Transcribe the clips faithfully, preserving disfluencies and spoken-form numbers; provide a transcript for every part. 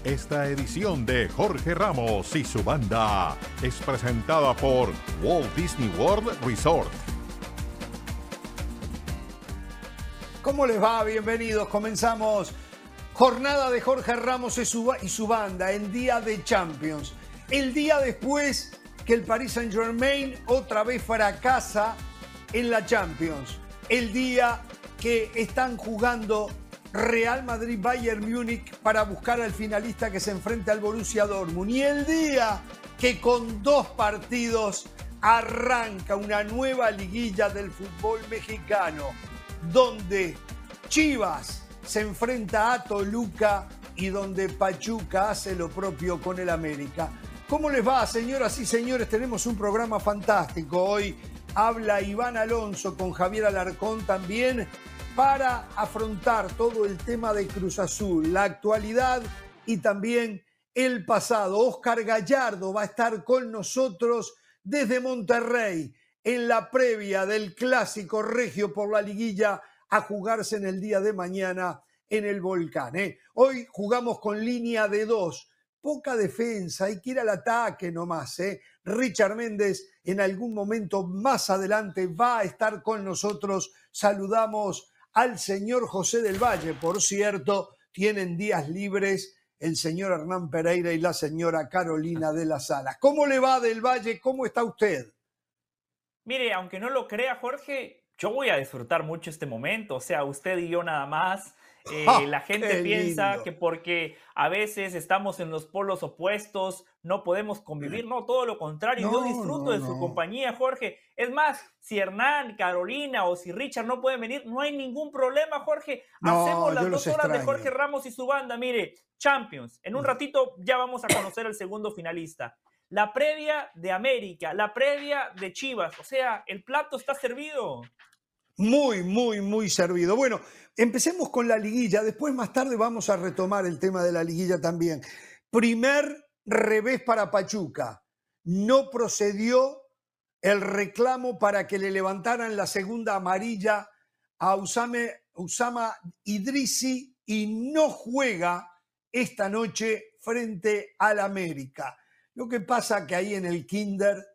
Esta edición de Jorge Ramos y su banda es presentada por Walt Disney World Resort. ¿Cómo les va? Bienvenidos. Comenzamos jornada de Jorge Ramos y su, y su banda en día de Champions. El día después que el Paris Saint-Germain otra vez fracasa en la Champions. El día que están jugando Real Madrid Bayern Múnich para buscar al finalista que se enfrenta al Borussia Dortmund. Y el día que con dos partidos arranca una nueva liguilla del fútbol mexicano, donde Chivas se enfrenta a Toluca y donde Pachuca hace lo propio con el América. ¿Cómo les va, señoras y señores? Tenemos un programa fantástico. Hoy habla Iván Alonso con Javier Alarcón también para afrontar todo el tema de Cruz Azul, la actualidad y también el pasado. Oscar Gallardo va a estar con nosotros desde Monterrey en la previa del clásico regio por la liguilla a jugarse en el día de mañana en el Volcán. ¿eh? Hoy jugamos con línea de dos, poca defensa, hay que ir al ataque nomás. ¿eh? Richard Méndez en algún momento más adelante va a estar con nosotros. Saludamos al señor José del Valle, por cierto, tienen días libres el señor Hernán Pereira y la señora Carolina de las Alas. ¿Cómo le va, del Valle? ¿Cómo está usted? Mire, aunque no lo crea, Jorge, yo voy a disfrutar mucho este momento, o sea, usted y yo nada más. Eh, ¡Ah, la gente qué piensa lindo! que porque a veces estamos en los polos opuestos, no podemos convivir. No, todo lo contrario, yo No, disfruto no, de su no. compañía, Jorge. Es más, si Hernán, Carolina o si Richard no pueden venir, no hay ningún problema, Jorge. Hacemos No, las yo dos los horas de extraño. Jorge Ramos y su banda. Mire, Champions. En un ratito ya vamos a conocer el segundo finalista. La previa de América, la previa de Chivas. O sea, el plato está servido. Muy, muy, muy servido. Bueno, empecemos con la liguilla. Después, más tarde, vamos a retomar el tema de la liguilla también. Primer revés para Pachuca. No procedió el reclamo para que le levantaran la segunda amarilla a Usame, Usama Idrisi y no juega esta noche frente al América. Lo que pasa que ahí en el Kinder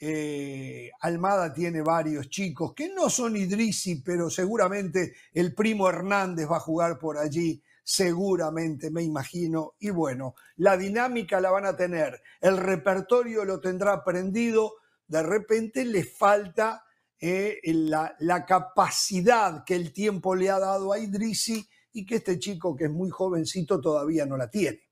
eh, Almada tiene varios chicos que no son Idrisi, pero seguramente el primo Hernández va a jugar por allí, seguramente, me imagino. Y bueno, la dinámica la van a tener, el repertorio lo tendrá aprendido. De repente le falta eh, la, la capacidad que el tiempo le ha dado a Idrisi y que este chico, que es muy jovencito, todavía no la tiene.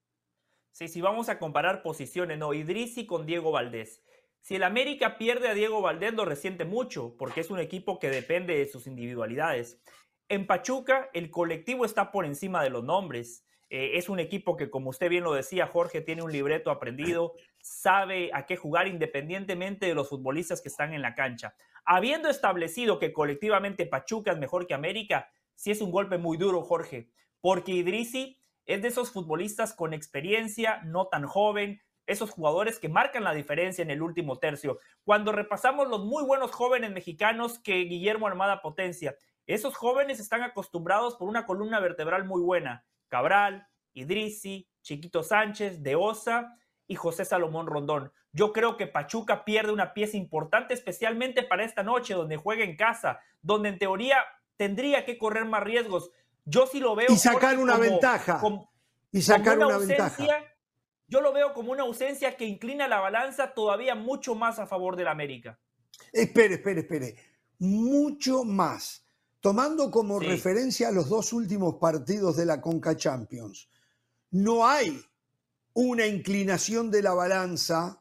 Sí, sí, vamos a comparar posiciones, ¿no? Idrisi con Diego Valdés. Si el América pierde a Diego Valdés, lo resiente mucho, porque es un equipo que depende de sus individualidades. En Pachuca, el colectivo está por encima de los nombres. Eh, es un equipo que, como usted bien lo decía, Jorge, tiene un libreto aprendido, sabe a qué jugar independientemente de los futbolistas que están en la cancha. Habiendo establecido que colectivamente Pachuca es mejor que América, sí es un golpe muy duro, Jorge, porque Idrisi es de esos futbolistas con experiencia, no tan joven, esos jugadores que marcan la diferencia en el último tercio. Cuando repasamos los muy buenos jóvenes mexicanos que Guillermo Almada potencia, esos jóvenes están acostumbrados por una columna vertebral muy buena. Cabral, Idrisi, Chiquito Sánchez, De Osa y José Salomón Rondón. Yo creo que Pachuca pierde una pieza importante, especialmente para esta noche, donde juega en casa, donde en teoría tendría que correr más riesgos. Yo sí lo veo Y sacar Jorge, una como, ventaja. como, Y sacar como una, una ausencia. ventaja. Yo lo veo como una ausencia que inclina la balanza todavía mucho más a favor del América. Espere, espere, espere. Mucho más. Tomando como Sí. referencia los dos últimos partidos de la Conca Champions, no hay una inclinación de la balanza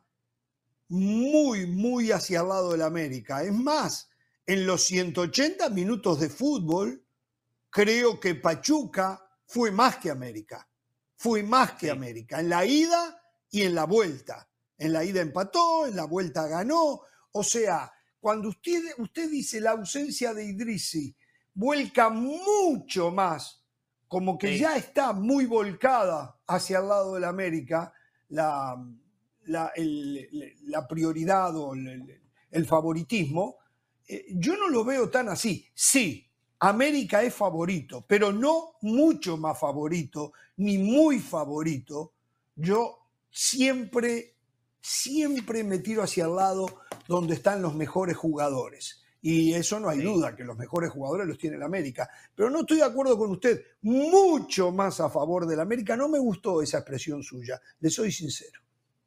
muy, muy hacia el lado del América. Es más, en los ciento ochenta minutos de fútbol, creo que Pachuca fue más que América. Fue más que Sí. América. En la ida y en la vuelta. En la ida empató, en la vuelta ganó. O sea, cuando usted, usted dice la ausencia de Idrisi, vuelca mucho más, como que Sí. ya está muy volcada hacia el lado del América, la, la, el, la prioridad o el, el favoritismo. Eh, yo no lo veo tan así. Sí, América es favorito, pero no mucho más favorito, ni muy favorito. Yo siempre, siempre me tiro hacia el lado donde están los mejores jugadores. Y eso no hay Sí. duda, que los mejores jugadores los tiene el América. Pero no estoy de acuerdo con usted, mucho más a favor del América. No me gustó esa expresión suya, le soy sincero.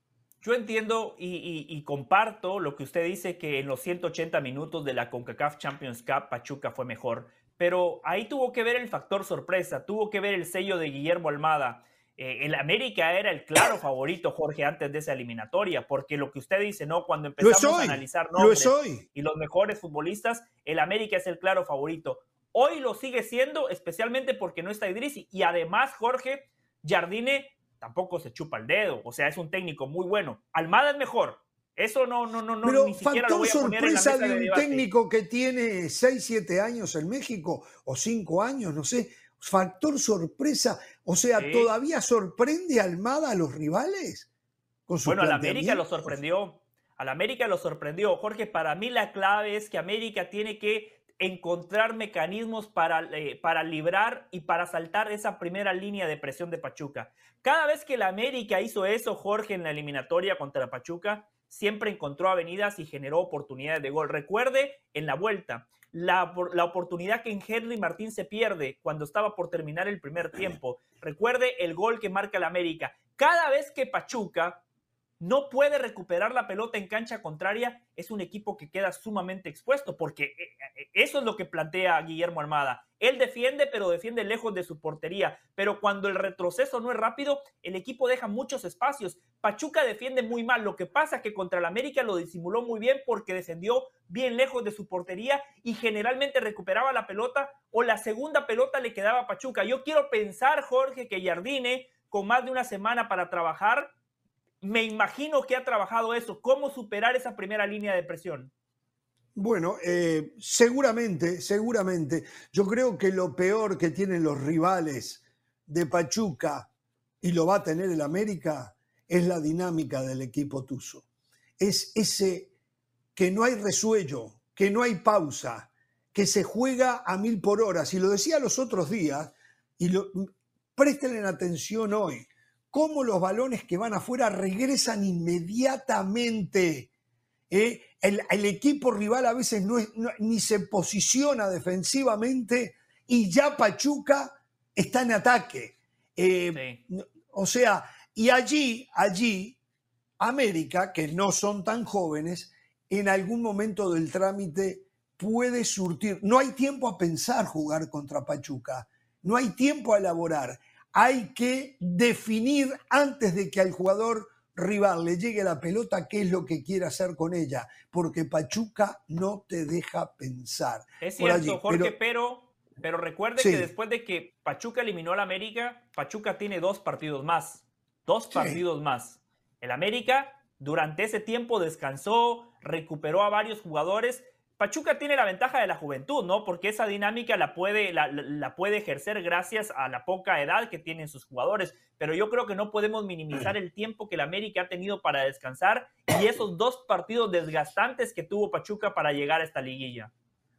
Yo entiendo y, y, y comparto lo que usted dice, que en los ciento ochenta minutos de la CONCACAF Champions Cup Pachuca fue mejor, pero ahí tuvo que ver el factor sorpresa, tuvo que ver el sello de Guillermo Almada. Eh, el América era el claro favorito, Jorge, antes de esa eliminatoria, porque lo que usted dice, ¿no? Cuando empezamos a analizar nombres y los mejores futbolistas, el América es el claro favorito. Hoy lo sigue siendo, especialmente porque no está Idrissi, y además, Jorge, Jardine tampoco se chupa el dedo, o sea, es un técnico muy bueno. Almada es mejor, eso no, no, no, Pero ni siquiera lo voy a poner en la mesa sorpresa de un debate. técnico que tiene seis, siete años en México, o cinco años, no sé, factor sorpresa, o sea, Sí. ¿todavía sorprende Almada a los rivales? Con Bueno, al América lo sorprendió, al América lo sorprendió. Jorge, para mí la clave es que América tiene que encontrar mecanismos para, eh, para librar y para saltar esa primera línea de presión de Pachuca. Cada vez que la América hizo eso, Jorge, en la eliminatoria contra Pachuca, siempre encontró avenidas y generó oportunidades de gol. Recuerde, en la vuelta, la, la oportunidad que en Henry Martín se pierde cuando estaba por terminar el primer tiempo. Recuerde el gol que marca la América. Cada vez que Pachuca no puede recuperar la pelota en cancha contraria, es un equipo que queda sumamente expuesto, porque eso es lo que plantea Guillermo Almada. Él defiende, pero defiende lejos de su portería, pero cuando el retroceso no es rápido, el equipo deja muchos espacios. Pachuca defiende muy mal, lo que pasa es que contra el América lo disimuló muy bien porque defendió bien lejos de su portería y generalmente recuperaba la pelota o la segunda pelota le quedaba a Pachuca. Yo quiero pensar, Jorge, que Jardine, con más de una semana para trabajar, me imagino que ha trabajado eso. ¿Cómo superar esa primera línea de presión? Bueno, eh, seguramente, seguramente. Yo creo que lo peor que tienen los rivales de Pachuca, y lo va a tener el América, es la dinámica del equipo tuzo. Es ese que no hay resuello, que no hay pausa, que se juega a mil por hora. Si lo decía los otros días, y lo, presten atención hoy, cómo los balones que van afuera regresan inmediatamente. ¿Eh? El, el equipo rival a veces no es, no, ni se posiciona defensivamente y ya Pachuca está en ataque. Eh, sí. O sea, y allí, allí, América, que no son tan jóvenes, en algún momento del trámite puede surtir. No hay tiempo a pensar jugar contra Pachuca, no hay tiempo a elaborar. Hay que definir antes de que al jugador rival le llegue la pelota qué es lo que quiere hacer con ella, porque Pachuca no te deja pensar. Es cierto, Jorge, pero, pero, pero recuerde sí. que después de que Pachuca eliminó al América, Pachuca tiene dos partidos más, dos sí. partidos más. El América durante ese tiempo descansó, recuperó a varios jugadores. Pachuca tiene la ventaja de la juventud, ¿no? Porque esa dinámica la puede, la, la puede ejercer gracias a la poca edad que tienen sus jugadores. Pero yo creo que no podemos minimizar el tiempo que el América ha tenido para descansar y esos dos partidos desgastantes que tuvo Pachuca para llegar a esta liguilla.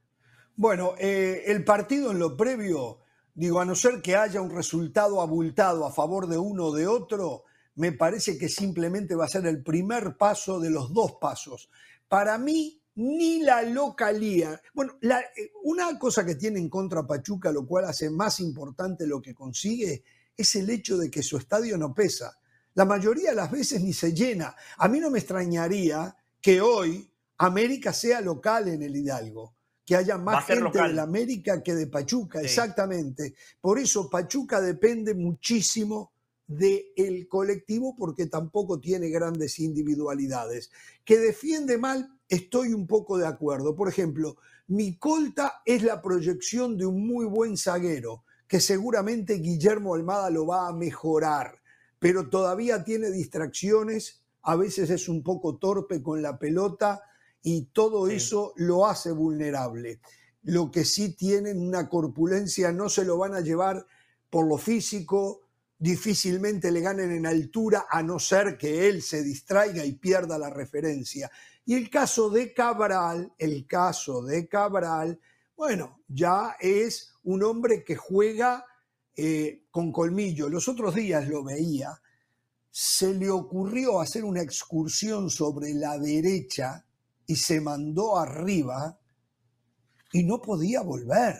Bueno, eh, el partido en lo previo, digo, a no ser que haya un resultado abultado a favor de uno o de otro, me parece que simplemente va a ser el primer paso de los dos pasos. Para mí, ni la localía. Bueno, la, una cosa que tiene en contra Pachuca, lo cual hace más importante lo que consigue, es el hecho de que su estadio no pesa. La mayoría de las veces ni se llena. A mí no me extrañaría que hoy América sea local en el Hidalgo, que haya más gente local de la América que de Pachuca, sí. Exactamente. Por eso Pachuca depende muchísimo del colectivo porque tampoco tiene grandes individualidades. Que defiende mal, estoy un poco de acuerdo. Por ejemplo, Micolta es la proyección de un muy buen zaguero, que seguramente Guillermo Almada lo va a mejorar, pero todavía tiene distracciones, a veces es un poco torpe con la pelota y todo sí. eso lo hace vulnerable. Lo que sí tienen una corpulencia, no se lo van a llevar por lo físico, difícilmente le ganen en altura a no ser que él se distraiga y pierda la referencia. Y el caso de Cabral, el caso de Cabral, bueno, ya es un hombre que juega eh, con colmillo. Los otros días lo veía, se le ocurrió hacer una excursión sobre la derecha y se mandó arriba y no podía volver.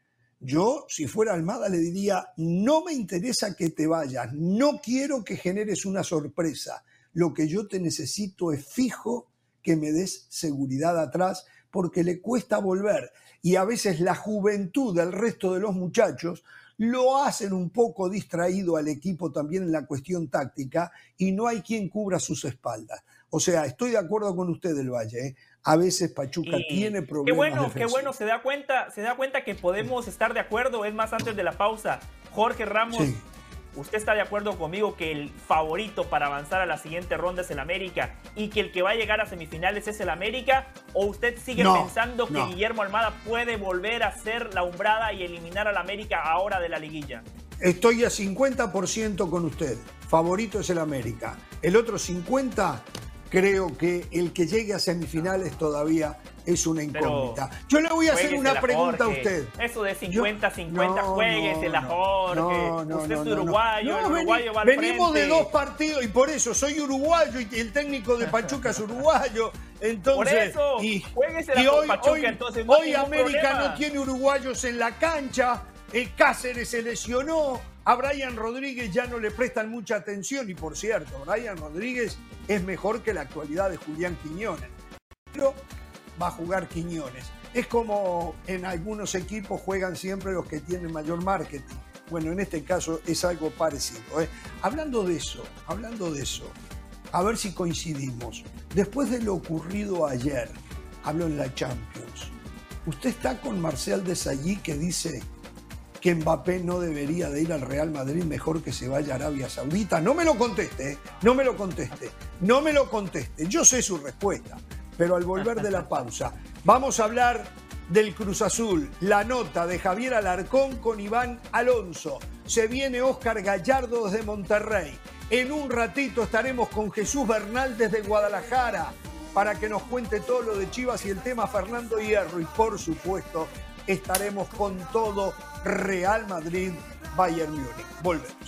Yo, si fuera Almada, le diría, no me interesa que te vayas, no quiero que generes una sorpresa. Lo que yo te necesito es fijo, que me des seguridad atrás, porque le cuesta volver. Y a veces la juventud del resto de los muchachos lo hacen un poco distraído al equipo también en la cuestión táctica y no hay quien cubra sus espaldas. O sea, estoy de acuerdo con usted del Valle, ¿eh? A veces Pachuca Y tiene problemas qué bueno, defensivos. qué bueno, se da cuenta, se da cuenta que podemos estar de acuerdo. Es más, antes de la pausa, Jorge Ramos, Sí. ¿usted está de acuerdo conmigo que el favorito para avanzar a la siguiente ronda es el América y que el que va a llegar a semifinales es el América? ¿O usted sigue No, pensando que no. Guillermo Almada puede volver a ser la umbrada y eliminar al América ahora de la liguilla? Estoy a cincuenta por ciento con usted. Favorito es el América. El otro cincuenta por ciento creo que el que llegue a semifinales todavía es una incógnita. Pero Yo le voy a hacer una juéguesela, pregunta a Jorge. usted. Eso de cincuenta cincuenta, Yo- no, juéguesela, no, Jorge. no, no, Usted no, es no, no. uruguayo, No, el veni- uruguayo va al venimos frente. de dos partidos y por eso soy uruguayo y el técnico de Pachuca es uruguayo. Entonces, Por eso, y, juéguesela y con hoy, Pachuca, hoy, entonces no hay hoy ningún América problema. no tiene uruguayos en la cancha. Eh, Cáceres se lesionó, a Brian Rodríguez ya no le prestan mucha atención y por cierto, Brian Rodríguez es mejor que la actualidad de Julián Quiñones, pero va a jugar Quiñones. Es como en algunos equipos juegan siempre los que tienen mayor marketing. Bueno, en este caso es algo parecido, ¿eh? Hablando de eso, hablando de eso, a ver si coincidimos. Después de lo ocurrido ayer, hablo en la Champions, ¿usted está con Marcel Desailly que dice que Mbappé no debería de ir al Real Madrid, mejor que se vaya a Arabia Saudita? No me lo conteste, ¿eh? no me lo conteste, no me lo conteste. Yo sé su respuesta, pero al volver de la pausa vamos a hablar del Cruz Azul, la nota de Javier Alarcón con Iván Alonso. Se viene Óscar Gallardo desde Monterrey. En un ratito estaremos con Jesús Bernal desde Guadalajara para que nos cuente todo lo de Chivas y el tema Fernando Hierro. Y por supuesto estaremos con todo Real Madrid, Bayern Múnich. Volvemos.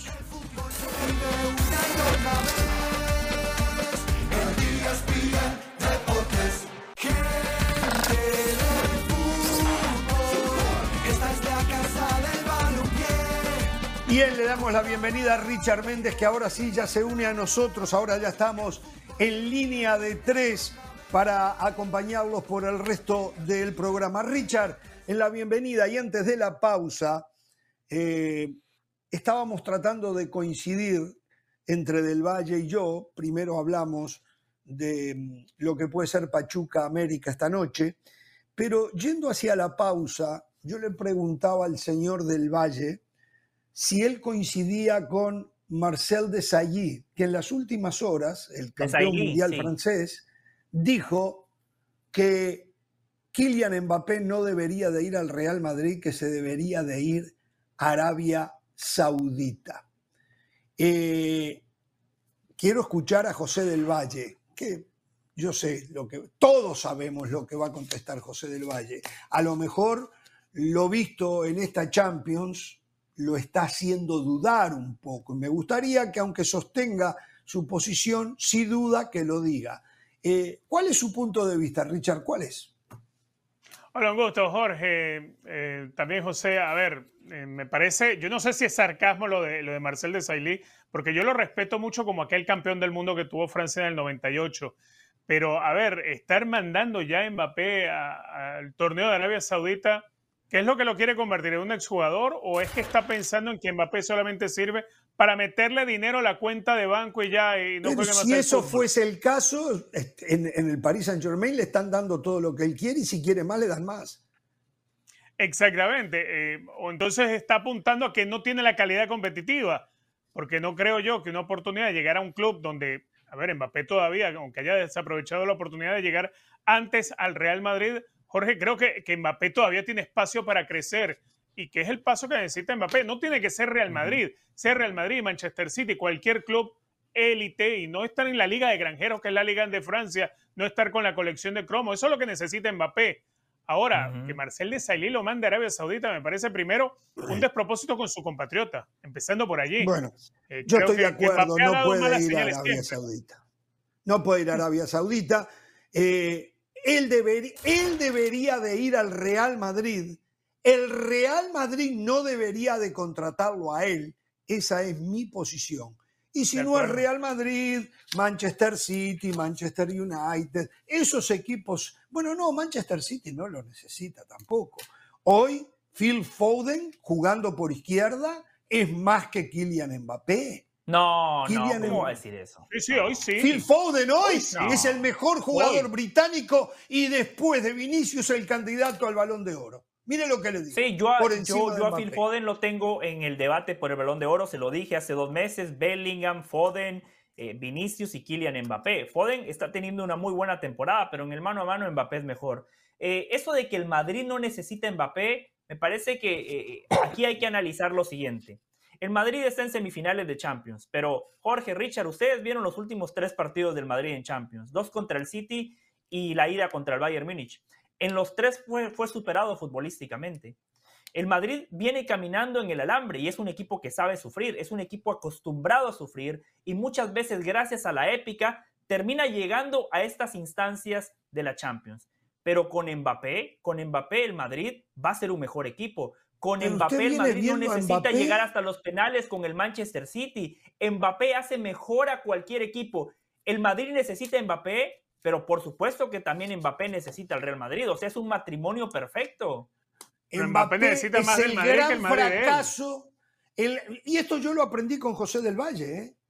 Bien, le damos la bienvenida a Richard Méndez, que ahora sí ya se une a nosotros. Ahora ya estamos en línea de tres para acompañarlos por el resto del programa. Richard, en la bienvenida y antes de la pausa, eh, estábamos tratando de coincidir entre Del Valle y yo. Primero hablamos de lo que puede ser Pachuca América esta noche, pero yendo hacia la pausa, yo le preguntaba al señor Del Valle si él coincidía con Marcel Desailly, que en las últimas horas, el campeón Desailly, mundial sí. francés, dijo que Kylian Mbappé no debería de ir al Real Madrid, que se debería de ir a Arabia Saudita. Eh, quiero escuchar a José del Valle, que yo sé lo que, todos sabemos lo que va a contestar José del Valle. A lo mejor lo visto en esta Champions lo está haciendo dudar un poco. Y me gustaría que, aunque sostenga su posición, si duda, que lo diga. Eh, ¿Cuál es su punto de vista, Richard? ¿Cuál es? Hola, un gusto, Jorge. Eh, también, José, a ver, eh, me parece, yo no sé si es sarcasmo lo de, lo de Marcel Desailly, porque yo lo respeto mucho como aquel campeón del mundo que tuvo Francia en el noventa y ocho. Pero, a ver, estar mandando ya a Mbappé al torneo de Arabia Saudita, ¿qué es lo que lo quiere convertir en un exjugador? ¿O es que está pensando en que Mbappé solamente sirve para meterle dinero a la cuenta de banco y ya y no Pero juegue más si al eso fútbol? fuese el caso, en, en el Paris Saint-Germain le están dando todo lo que él quiere y si quiere más le dan más. Exactamente. Eh, o entonces está apuntando a que no tiene la calidad competitiva, porque no creo yo que una oportunidad de llegar a un club donde, a ver, Mbappé todavía, aunque haya desaprovechado la oportunidad de llegar antes al Real Madrid, Jorge, creo que, que Mbappé todavía tiene espacio para crecer y que es el paso que necesita Mbappé. No tiene que ser Real Madrid, ser Real Madrid, Manchester City, cualquier club élite y no estar en la Liga de Granjeros, que es la Liga de Francia, no estar con la colección de cromos. Eso es lo que necesita Mbappé. Ahora, Ujú. que Marcel Desailly lo mande a Arabia Saudita me parece primero un despropósito con su compatriota, empezando por allí. Bueno, Eh, yo creo estoy de que, que acuerdo, Mbappé ha no dado puede malas ir a señales Arabia siempre. Saudita. No puede ir a Arabia Saudita. Eh, él, debería, él debería de ir al Real Madrid. El Real Madrid no debería de contratarlo a él. Esa es mi posición. Y si De no es acuerdo. Real Madrid, Manchester City, Manchester United, esos equipos, bueno, no, Manchester City no lo necesita tampoco. Hoy, Phil Foden, jugando por izquierda, es más que Kylian Mbappé. No, no, Kylian ¿cómo va a Mbappé. decir eso? Sí, sí, No. hoy sí. Phil Foden hoy Hoy sí. es el mejor jugador Hoy. británico y después de Vinicius el candidato al Balón de Oro. Mire lo que le digo. Sí, yo, a- por yo, encima de yo a Phil Mbappé. Foden lo tengo en el debate por el Balón de Oro, se lo dije hace dos meses, Bellingham, Foden, eh, Vinicius y Kylian Mbappé. Foden está teniendo una muy buena temporada, pero en el mano a mano Mbappé es mejor. Eh, eso de que el Madrid no necesita Mbappé, me parece que eh, aquí hay que analizar lo siguiente. El Madrid está en semifinales de Champions, pero Jorge, Richard, ustedes vieron los últimos tres partidos del Madrid en Champions, dos contra el City y la ida contra el Bayern Múnich. En los tres fue, fue superado futbolísticamente. El Madrid viene caminando en el alambre y es un equipo que sabe sufrir, es un equipo acostumbrado a sufrir y muchas veces gracias a la épica termina llegando a estas instancias de la Champions. Pero con Mbappé, con Mbappé el Madrid va a ser un mejor equipo. Con Pero Mbappé usted el viene Madrid no viendo a necesita Mbappé. llegar hasta los penales con el Manchester City. Mbappé hace mejor a cualquier equipo. El Madrid necesita a Mbappé, pero por supuesto que también Mbappé necesita al Real Madrid. O sea, es un matrimonio perfecto. Pero Mbappé, Mbappé necesita es más del el Madrid que gran el Madrid de él. fracaso. El- y esto yo lo aprendí con José del Valle. ¿eh?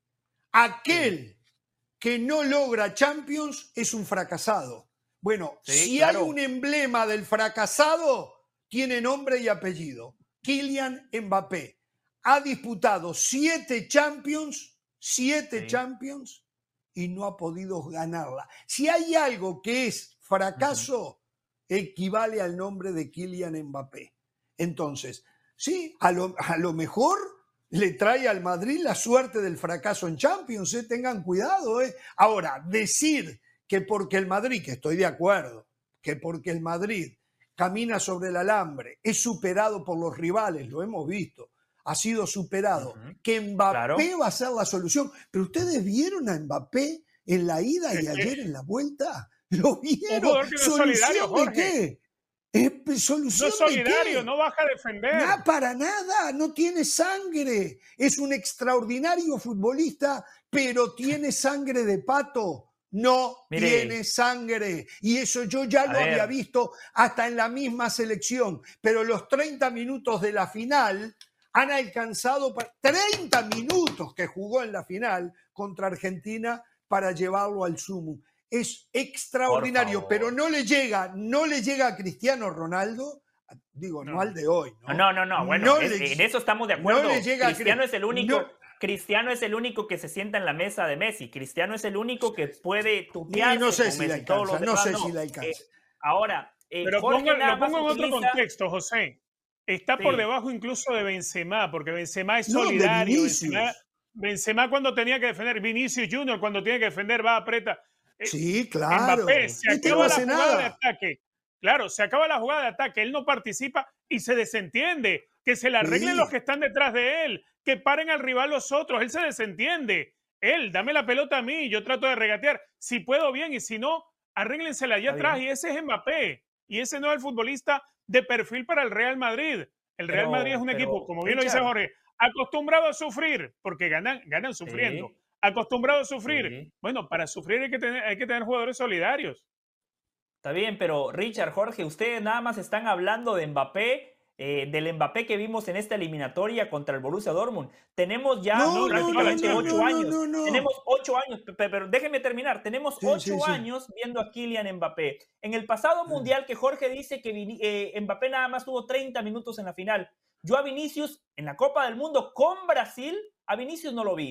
Aquel que no logra Champions es un fracasado. Bueno, Sí, si claro. hay un emblema del fracasado, tiene nombre y apellido. Kylian Mbappé ha disputado siete Champions, siete Sí. Champions y no ha podido ganarla. Si hay algo que es fracaso, equivale al nombre de Kylian Mbappé. Entonces, sí, a lo, a lo mejor le trae al Madrid la suerte del fracaso en Champions, ¿eh? Tengan cuidado. ¿eh? Ahora, decir que porque el Madrid, que estoy de acuerdo, que porque el Madrid camina sobre el alambre, es superado por los rivales, lo hemos visto, ha sido superado, Ujú. que Mbappé Claro. va a ser la solución. Pero ustedes vieron a Mbappé en la ida y Es que- ayer en la vuelta. ¿Lo Un vieron? jugador que no es solidario, ¿Solución de Jorge. qué? ¿Es No ¿Solución es de solidario, qué? no baja a defender. Nada, para nada, no tiene sangre. Es un extraordinario futbolista, pero tiene sangre de pato. No Mire. tiene sangre. Y eso yo ya A lo había ver. visto hasta en la misma selección. Pero los treinta minutos de la final han alcanzado pa- treinta minutos que jugó en la final contra Argentina para llevarlo al sumum. Es extraordinario, favor. pero no le llega, no le llega a Cristiano Ronaldo. Digo, no, No. al de hoy. No, No, no, no. Bueno, No es- le- en eso estamos de no acuerdo. le llega a Cristiano Cri- es el único. no- Cristiano es el único que se sienta en la mesa de Messi. Cristiano es el único que puede tutearse Y no sé con si le Messi. Todos alcanza, los no demás sé si le alcanza. Eh, ahora, eh, Pero Jorge ponga- nada lo más pongo en otro utiliza- contexto, José. Está Sí. por debajo incluso de Benzema, porque Benzema es No, de solidario. Vinicius. Benzema, Benzema cuando tenía que defender, Vinicius Junior cuando tiene que defender va, aprieta. Eh, Sí, claro. Mbappé, se Este acaba no la hace jugada de nada. ataque. Claro, se acaba la jugada de ataque, él no participa y se desentiende. Que se le arreglen Sí. los que están detrás de él, que paren al rival los otros, él se desentiende. Él, dame la pelota a mí, yo trato de regatear. Si puedo bien y si no, arréglensela allá Está atrás. bien. Y ese es Mbappé. Y ese no es el futbolista de perfil para el Real Madrid. El Real Pero- Madrid es un pero, equipo, como bien lo dice Richard. Jorge, acostumbrado a sufrir, porque ganan, ganan sufriendo. Sí. Acostumbrado a sufrir. Sí. Bueno, para sufrir hay que tener, hay que tener jugadores solidarios. Está bien, pero Richard, Jorge, ustedes nada más están hablando de Mbappé, eh, del Mbappé que vimos en esta eliminatoria contra el Borussia Dortmund. Tenemos ya No, no, prácticamente no, no, ocho no, años. no, no. Tenemos ocho años, pe- pe- pero déjenme terminar. Tenemos Sí, ocho sí, sí. años viendo a Kylian Mbappé. En el pasado mundial que Jorge dice que Vini- eh, Mbappé nada más tuvo treinta minutos en la final. Yo a Vinicius en la Copa del Mundo con Brasil, a Vinicius no lo vi.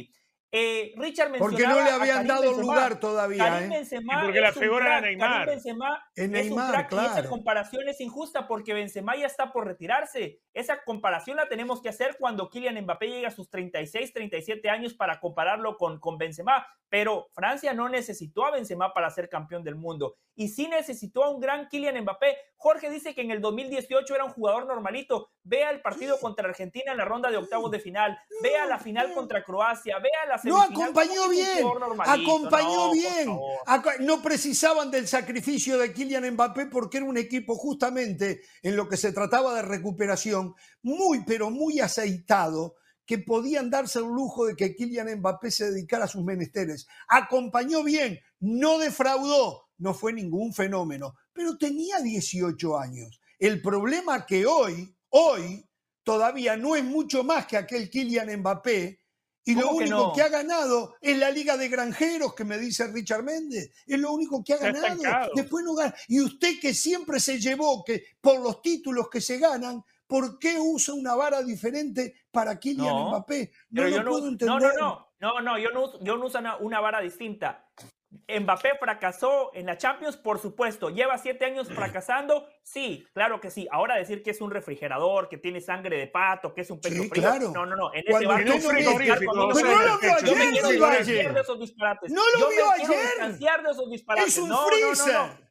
Eh, Richard mencionaba Porque no le habían Karim dado Benzema. lugar todavía. Karim ¿eh? Benzema y porque la es un figura era crack. Neymar. Karim Benzema Es es Neymar, un crack, y esa claro. comparación es injusta porque Benzema ya está por retirarse. Esa comparación la tenemos que hacer cuando Kylian Mbappé llegue a sus treinta y seis, treinta y siete años para compararlo con, con Benzema. Pero Francia no necesitó a Benzema para ser campeón del mundo. Y sí necesitó a un gran Kylian Mbappé. Jorge dice que en el dos mil dieciocho era un jugador normalito. Vea el partido contra Argentina en la ronda de octavos de final. Vea la final contra Croacia. Vea la No semifinal. acompañó bien, acompañó no, bien. por No precisaban del sacrificio de Kylian Mbappé porque era un equipo justamente en lo que se trataba de recuperación muy, pero muy aceitado, que podían darse el lujo de que Kylian Mbappé se dedicara a sus menesteres. Acompañó bien, no defraudó, no fue ningún fenómeno, pero tenía dieciocho años. El problema que hoy, hoy, todavía no es mucho más que aquel Kylian Mbappé, y lo ¿Cómo que único no? que ha ganado es la Liga de Granjeros, que me dice Richard Méndez. Es lo único que ha Está ganado. estancado. Después no gana. Y usted, que siempre se llevó que por los títulos que se ganan, ¿por qué usa una vara diferente para Kylian No, Mbappé? No Pero lo yo no, puedo no, entender. no, no, no, no, yo no, uso- yo no uso una, una vara distinta. Mbappé fracasó en la Champions, por supuesto. ¿Lleva siete años fracasando? Sí, claro que sí. Ahora decir que es un refrigerador, que tiene sangre de pato, que es un pecho Sí, frío. claro. No, no, no. En Cuando ese Tiene un usted no frigorífico. conmigo Pero no lo vio yo me ayer, quiero Del distanciar Valle. de esos disparates. No lo yo vio me quiero ayer. distanciar de esos disparates. Es un no, freezer. No, no, no.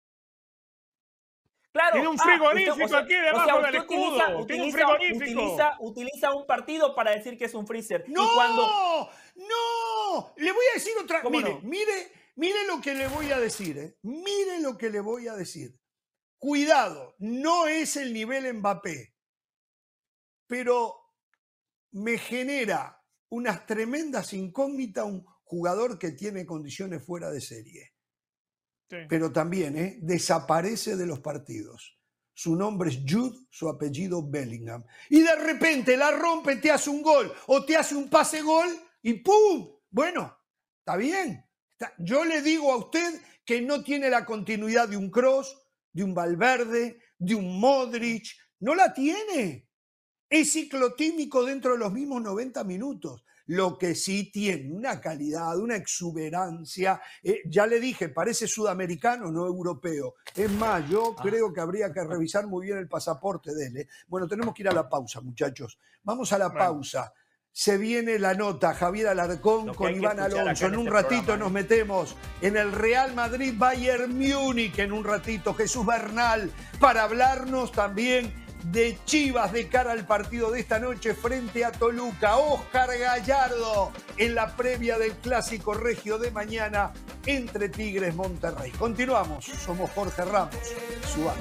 Claro. Tiene un Ah, frigorífico usted- o sea- aquí o debajo sea, del usted escudo. utiliza- Tiene un utiliza- frigorífico. Utiliza, utiliza un partido para decir que es un freezer. ¡No! Y cuando, ¡No! Le voy a decir otra. ¿Cómo Mire, no? mire, mire lo que le voy a decir. ¿eh? Mire lo que le voy a decir. Cuidado, no es el nivel Mbappé, pero me genera unas tremendas incógnitas un jugador que tiene condiciones fuera de serie. Sí. Pero también ¿eh? desaparece de los partidos. Su nombre es Jude, su apellido Bellingham. Y de repente la rompe, te hace un gol o te hace un pase gol y ¡pum! Bueno, está bien. Está. Yo le digo a usted que no tiene la continuidad de un Kroos, de un Valverde, de un Modric. No la tiene. Es ciclotímico dentro de los mismos noventa minutos. Lo que sí tiene una calidad, una exuberancia. Eh, ya le dije, parece sudamericano, no europeo. Es más, yo Ah. creo que habría que revisar muy bien el pasaporte de él. ¿eh? Bueno, tenemos que ir a la pausa, muchachos. Vamos a la Bueno. pausa. Se viene la nota, Javier Alarcón Lo que con hay que Iván escuchar Alonso. acá en En un este ratito programa, nos ¿eh? metemos en el Real Madrid Bayern Múnich. En un ratito, Jesús Bernal, para hablarnos también de Chivas de cara al partido de esta noche frente a Toluca. Óscar Gallardo en la previa del clásico regio de mañana entre Tigres Monterrey. Continuamos, somos Jorge Ramos, Suárez.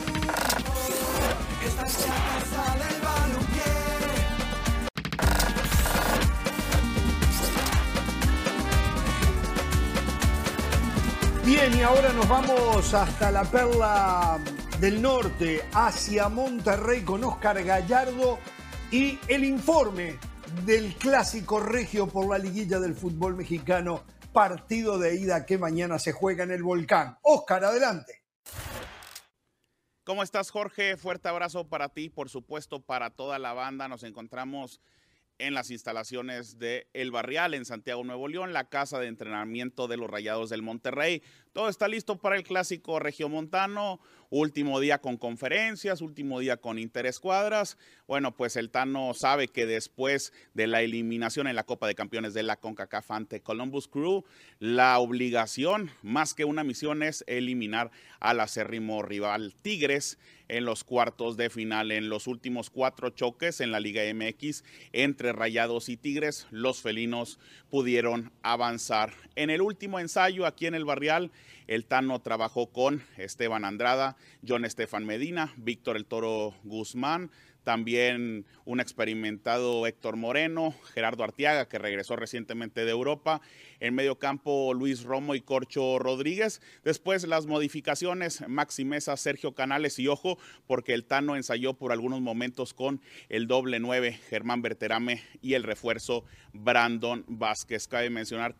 Bien, y ahora nos vamos hasta la Perla del Norte, hacia Monterrey con Óscar Gallardo y el informe del clásico regio por la liguilla del fútbol mexicano, partido de ida que mañana se juega en el Volcán. Óscar, adelante. ¿Cómo estás, Jorge? Fuerte abrazo para ti, por supuesto, para toda la banda. Nos encontramos en las instalaciones de El Barrial, en Santiago, Nuevo León, la casa de entrenamiento de los Rayados del Monterrey. Todo está listo para el clásico regiomontano, último día con conferencias, último día con interescuadras. Bueno, pues el Tano sabe que después de la eliminación en la Copa de Campeones de la CONCACAF ante Columbus Crew, la obligación, más que una misión, es eliminar al acérrimo rival Tigres en los cuartos de final. En los últimos cuatro choques en la Liga M X entre Rayados y Tigres, los felinos pudieron avanzar. En el último ensayo aquí en El Barrial, el Tano trabajó con Esteban Andrada, John Estefan Medina, Víctor El Toro Guzmán, también un experimentado Héctor Moreno, Gerardo Arteaga, que regresó recientemente de Europa, en medio campo Luis Romo y Corcho Rodríguez. Después las modificaciones, Maxi Mesa, Sergio Canales, y ojo, porque el Tano ensayó por algunos momentos con el doble nueve, Germán Berterame, y el refuerzo Brandon Vázquez. Cabe mencionar que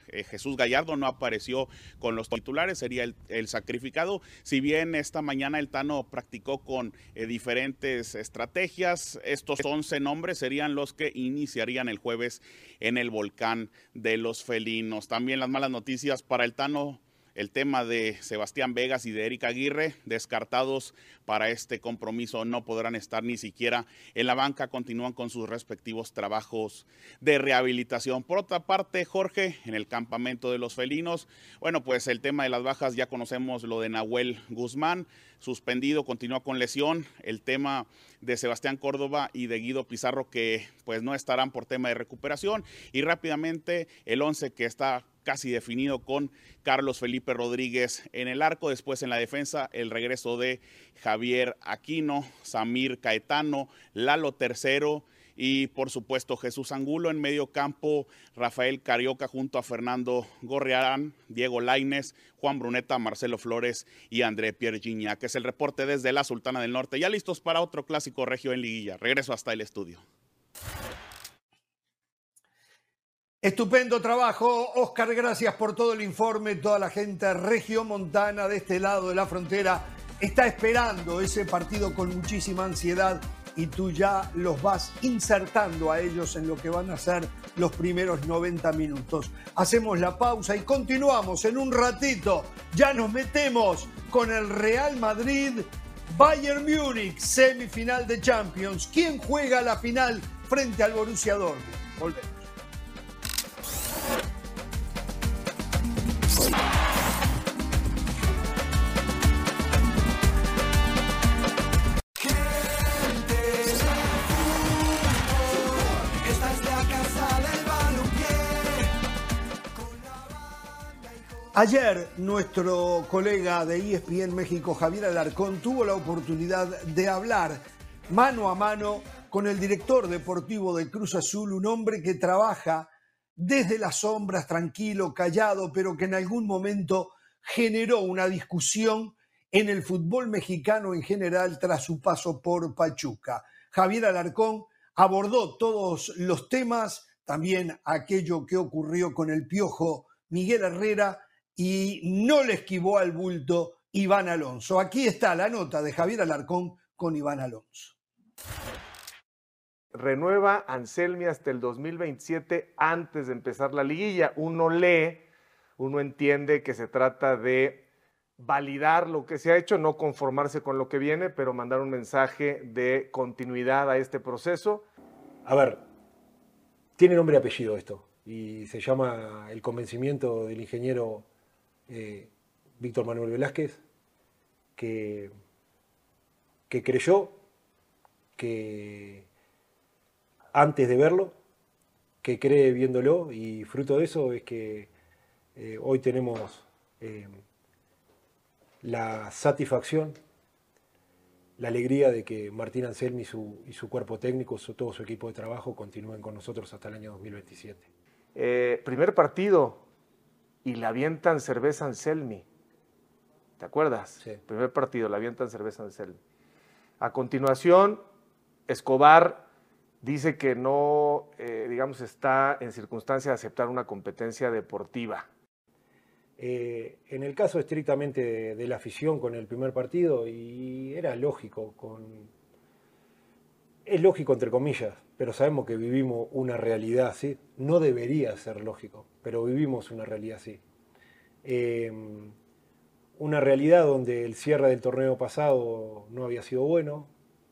eh, Jesús Gallardo no apareció con los titulares, sería el, el sacrificado. Si bien esta mañana el Tano practicó con eh, diferentes estrategias, estos once nombres serían los que iniciarían el jueves en el Volcán de los Felinos. También las malas noticias para el Tano. El tema de Sebastián Vegas y de Eric Aguirre, descartados para este compromiso, no podrán estar ni siquiera en la banca, continúan con sus respectivos trabajos de rehabilitación. Por otra parte, Jorge, en el campamento de los felinos, bueno, pues el tema de las bajas, ya conocemos lo de Nahuel Guzmán, suspendido, continúa con lesión, el tema de Sebastián Córdoba y de Guido Pizarro, que pues no estarán por tema de recuperación, y rápidamente el once que está casi definido con Carlos Felipe Rodríguez en el arco, después en la defensa el regreso de Javier Aquino, Samir Caetano, Lalo Tercero y por supuesto Jesús Angulo. En medio campo, Rafael Carioca junto a Fernando Gorriarán, Diego Lainez, Juan Bruneta, Marcelo Flores y André Pierre Gignac, que es el reporte desde la Sultana del Norte. Ya listos para otro clásico regio en liguilla. Regreso hasta el estudio. Estupendo trabajo, Oscar, gracias por todo el informe. Toda la gente regiomontana de este lado de la frontera está esperando ese partido con muchísima ansiedad y tú ya los vas insertando a ellos en lo que van a ser los primeros noventa minutos. Hacemos la pausa y continuamos en un ratito. Ya nos metemos con el Real Madrid, Bayern Múnich, semifinal de Champions. ¿Quién juega la final frente al Borussia Dortmund? Volvemos. Ayer nuestro colega de E S P N México, Javier Alarcón, tuvo la oportunidad de hablar mano a mano con el director deportivo del Cruz Azul, un hombre que trabaja desde las sombras, tranquilo, callado, pero que en algún momento generó una discusión en el fútbol mexicano en general tras su paso por Pachuca. Javier Alarcón abordó todos los temas, también aquello que ocurrió con el Piojo Miguel Herrera, y no le esquivó al bulto Iván Alonso. Aquí está la nota de Javier Alarcón con Iván Alonso. Renueva Anselmi hasta el dos mil veintisiete antes de empezar la liguilla. Uno lee, uno entiende que se trata de validar lo que se ha hecho, no conformarse con lo que viene, pero mandar un mensaje de continuidad a este proceso. A ver, tiene nombre y apellido esto, y se llama el convencimiento del ingeniero eh, Víctor Manuel Velázquez, que, que creyó que antes de verlo, que cree viéndolo, y fruto de eso es que eh, hoy tenemos eh, la satisfacción, la alegría de que Martín Anselmi y su, y su cuerpo técnico, su, todo su equipo de trabajo, continúen con nosotros hasta el año dos mil veintisiete. Eh, primer partido y le avientan cerveza Anselmi. ¿Te acuerdas? Sí. Primer partido, le avientan cerveza Anselmi. A continuación, Escobar dice que no, eh, digamos, está en circunstancia de aceptar una competencia deportiva. Eh, en el caso estrictamente de, de la afición con el primer partido, y era lógico, con, es lógico entre comillas, pero sabemos que vivimos una realidad así. No debería ser lógico, pero vivimos una realidad así. Eh, una realidad donde el cierre del torneo pasado no había sido bueno,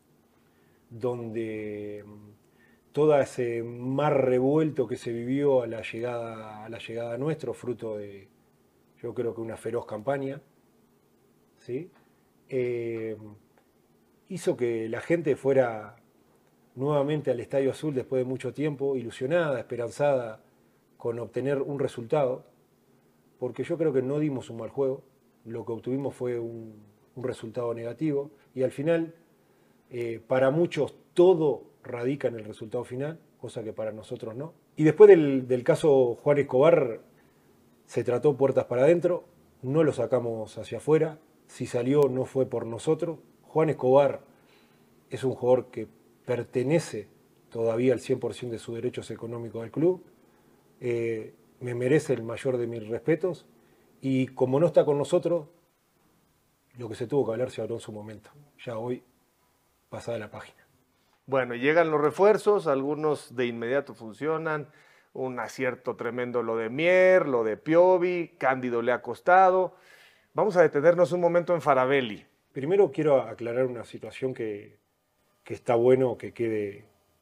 donde todo ese mar revuelto que se vivió a la llegada, a la llegada nuestro, fruto de, yo creo que una feroz campaña, ¿sí? Eh, hizo que la gente fuera nuevamente al Estadio Azul después de mucho tiempo, ilusionada, esperanzada con obtener un resultado, porque yo creo que no dimos un mal juego, lo que obtuvimos fue un, un resultado negativo, y al final, eh, para muchos, todo radica en el resultado final, cosa que para nosotros no. Y después del, del caso Juan Escobar, se trató puertas para adentro, no lo sacamos hacia afuera, si salió no fue por nosotros. Juan Escobar es un jugador que pertenece todavía al cien por ciento de sus derechos económicos del club. Eh, me merece el mayor de mis respetos y como no está con nosotros, lo que se tuvo que hablar se habló en su momento. Ya hoy, pasada la página. Bueno, llegan los refuerzos, algunos de inmediato funcionan, un acierto tremendo lo de Mier, lo de Piovi, Cándido le ha costado. Vamos a detenernos un momento en Faravelli. Primero quiero aclarar una situación que, que está bueno que quede,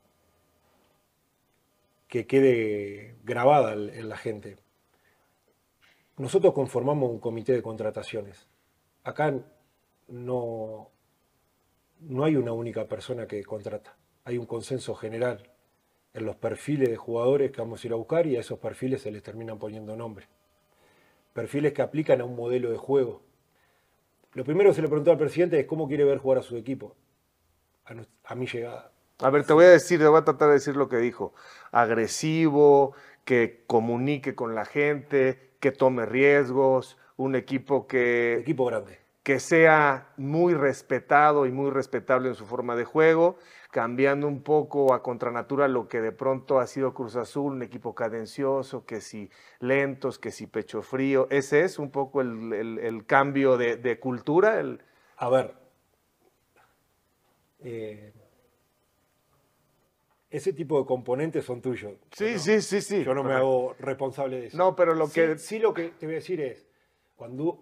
que quede grabada en la gente. Nosotros conformamos un comité de contrataciones. Acá no, no hay una única persona que contrata. Hay un consenso general en los perfiles de jugadores que vamos a ir a buscar y a esos perfiles se les terminan poniendo nombres. Perfiles que aplican a un modelo de juego. Lo primero que se le preguntó al presidente es cómo quiere ver jugar a su equipo. A, a mi llegada. A ver, te voy a decir, te voy a tratar de decir lo que dijo. Agresivo, que comunique con la gente, que tome riesgos, un equipo que... Equipo grande. que sea muy respetado y muy respetable en su forma de juego, cambiando un poco a contranatura lo que de pronto ha sido Cruz Azul, un equipo cadencioso, que si lentos, que si pecho frío. Ese es un poco el, el, el cambio de, de cultura. El... A ver, eh, ese tipo de componentes son tuyos. Sí, ¿no? sí, sí, sí. Yo no me hago responsable de eso. No, pero lo sí, que... Sí, lo que te voy a decir es, cuando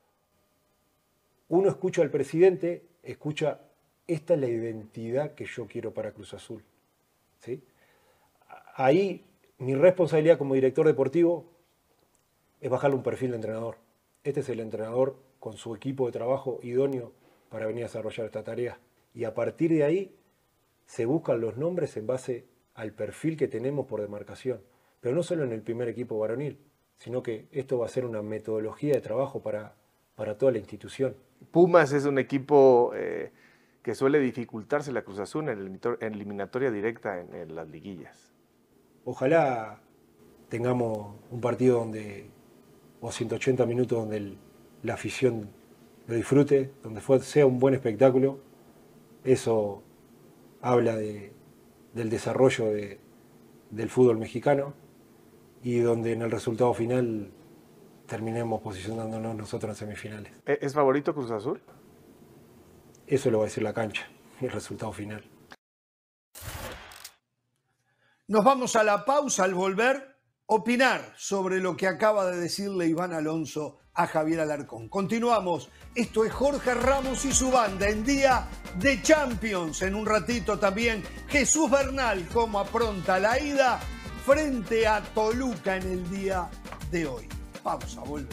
uno escucha al presidente, escucha, esta es la identidad que yo quiero para Cruz Azul. ¿Sí? Ahí mi responsabilidad como director deportivo es bajarle un perfil de entrenador. Este es el entrenador con su equipo de trabajo idóneo para venir a desarrollar esta tarea. Y a partir de ahí se buscan los nombres en base al perfil que tenemos por demarcación. Pero no solo en el primer equipo varonil, sino que esto va a ser una metodología de trabajo para, para toda la institución. Pumas es un equipo eh, que suele dificultarse la Cruz Azul en la eliminatoria directa en, en las liguillas. Ojalá tengamos un partido donde, o ciento ochenta minutos donde el, la afición lo disfrute, donde fue, sea un buen espectáculo. Eso habla de, del desarrollo de, del fútbol mexicano y donde en el resultado final terminemos posicionándonos nosotros en semifinales. ¿Es favorito Cruz Azul? Eso lo va a decir la cancha, el resultado final. Nos vamos a la pausa. Al volver, opinar sobre lo que acaba de decirle Iván Alonso a Javier Alarcón. Continuamos. Esto es Jorge Ramos y su banda en Día de Champions. En un ratito también Jesús Bernal, cómo apronta la ida frente a Toluca en el día de hoy. Pausa, volvemos.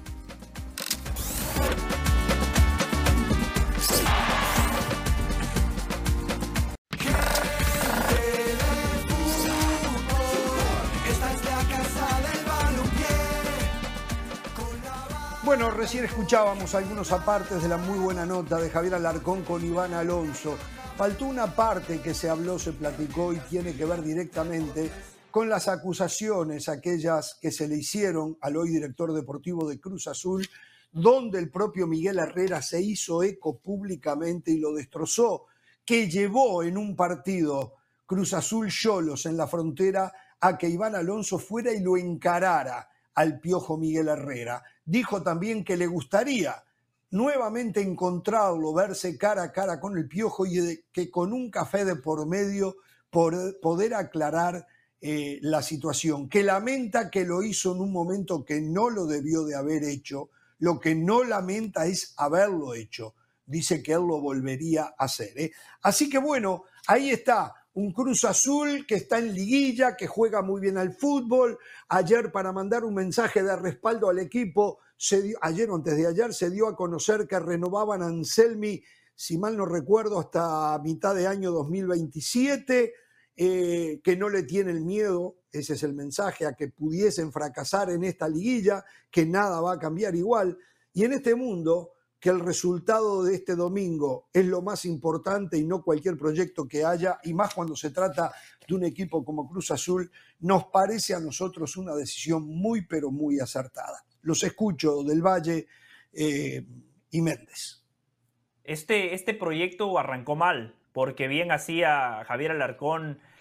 Bueno, recién escuchábamos algunos apartes de la muy buena nota de Javier Alarcón con Iván Alonso. Faltó una parte que se habló, se platicó y tiene que ver directamente con las acusaciones, aquellas que se le hicieron al hoy director deportivo de Cruz Azul, donde el propio Miguel Herrera se hizo eco públicamente y lo destrozó, que llevó en un partido Cruz Azul-Xolos en la frontera a que Iván Alonso fuera y lo encarara al Piojo Miguel Herrera. Dijo también que le gustaría nuevamente encontrarlo, verse cara a cara con el Piojo y de, que con un café de por medio por, poder aclarar eh, la situación, que lamenta que lo hizo en un momento que no lo debió de haber hecho, lo que no lamenta es haberlo hecho, dice que él lo volvería a hacer. ¿eh? Así que bueno, ahí está. Un Cruz Azul que está en liguilla, que juega muy bien al fútbol. Ayer, para mandar un mensaje de respaldo al equipo, se dio, ayer o antes de ayer se dio a conocer que renovaban a Anselmi, si mal no recuerdo, hasta mitad de año dos mil veintisiete, eh, que no le tienen miedo, ese es el mensaje, a que pudiesen fracasar en esta liguilla, que nada va a cambiar igual. Y en este mundo, que el resultado de este domingo es lo más importante y no cualquier proyecto que haya, y más cuando se trata de un equipo como Cruz Azul, nos parece a nosotros una decisión muy, pero muy acertada. Los escucho, Del Valle eh, y Méndez. Este, este proyecto arrancó mal, porque bien hacía Javier Alarcón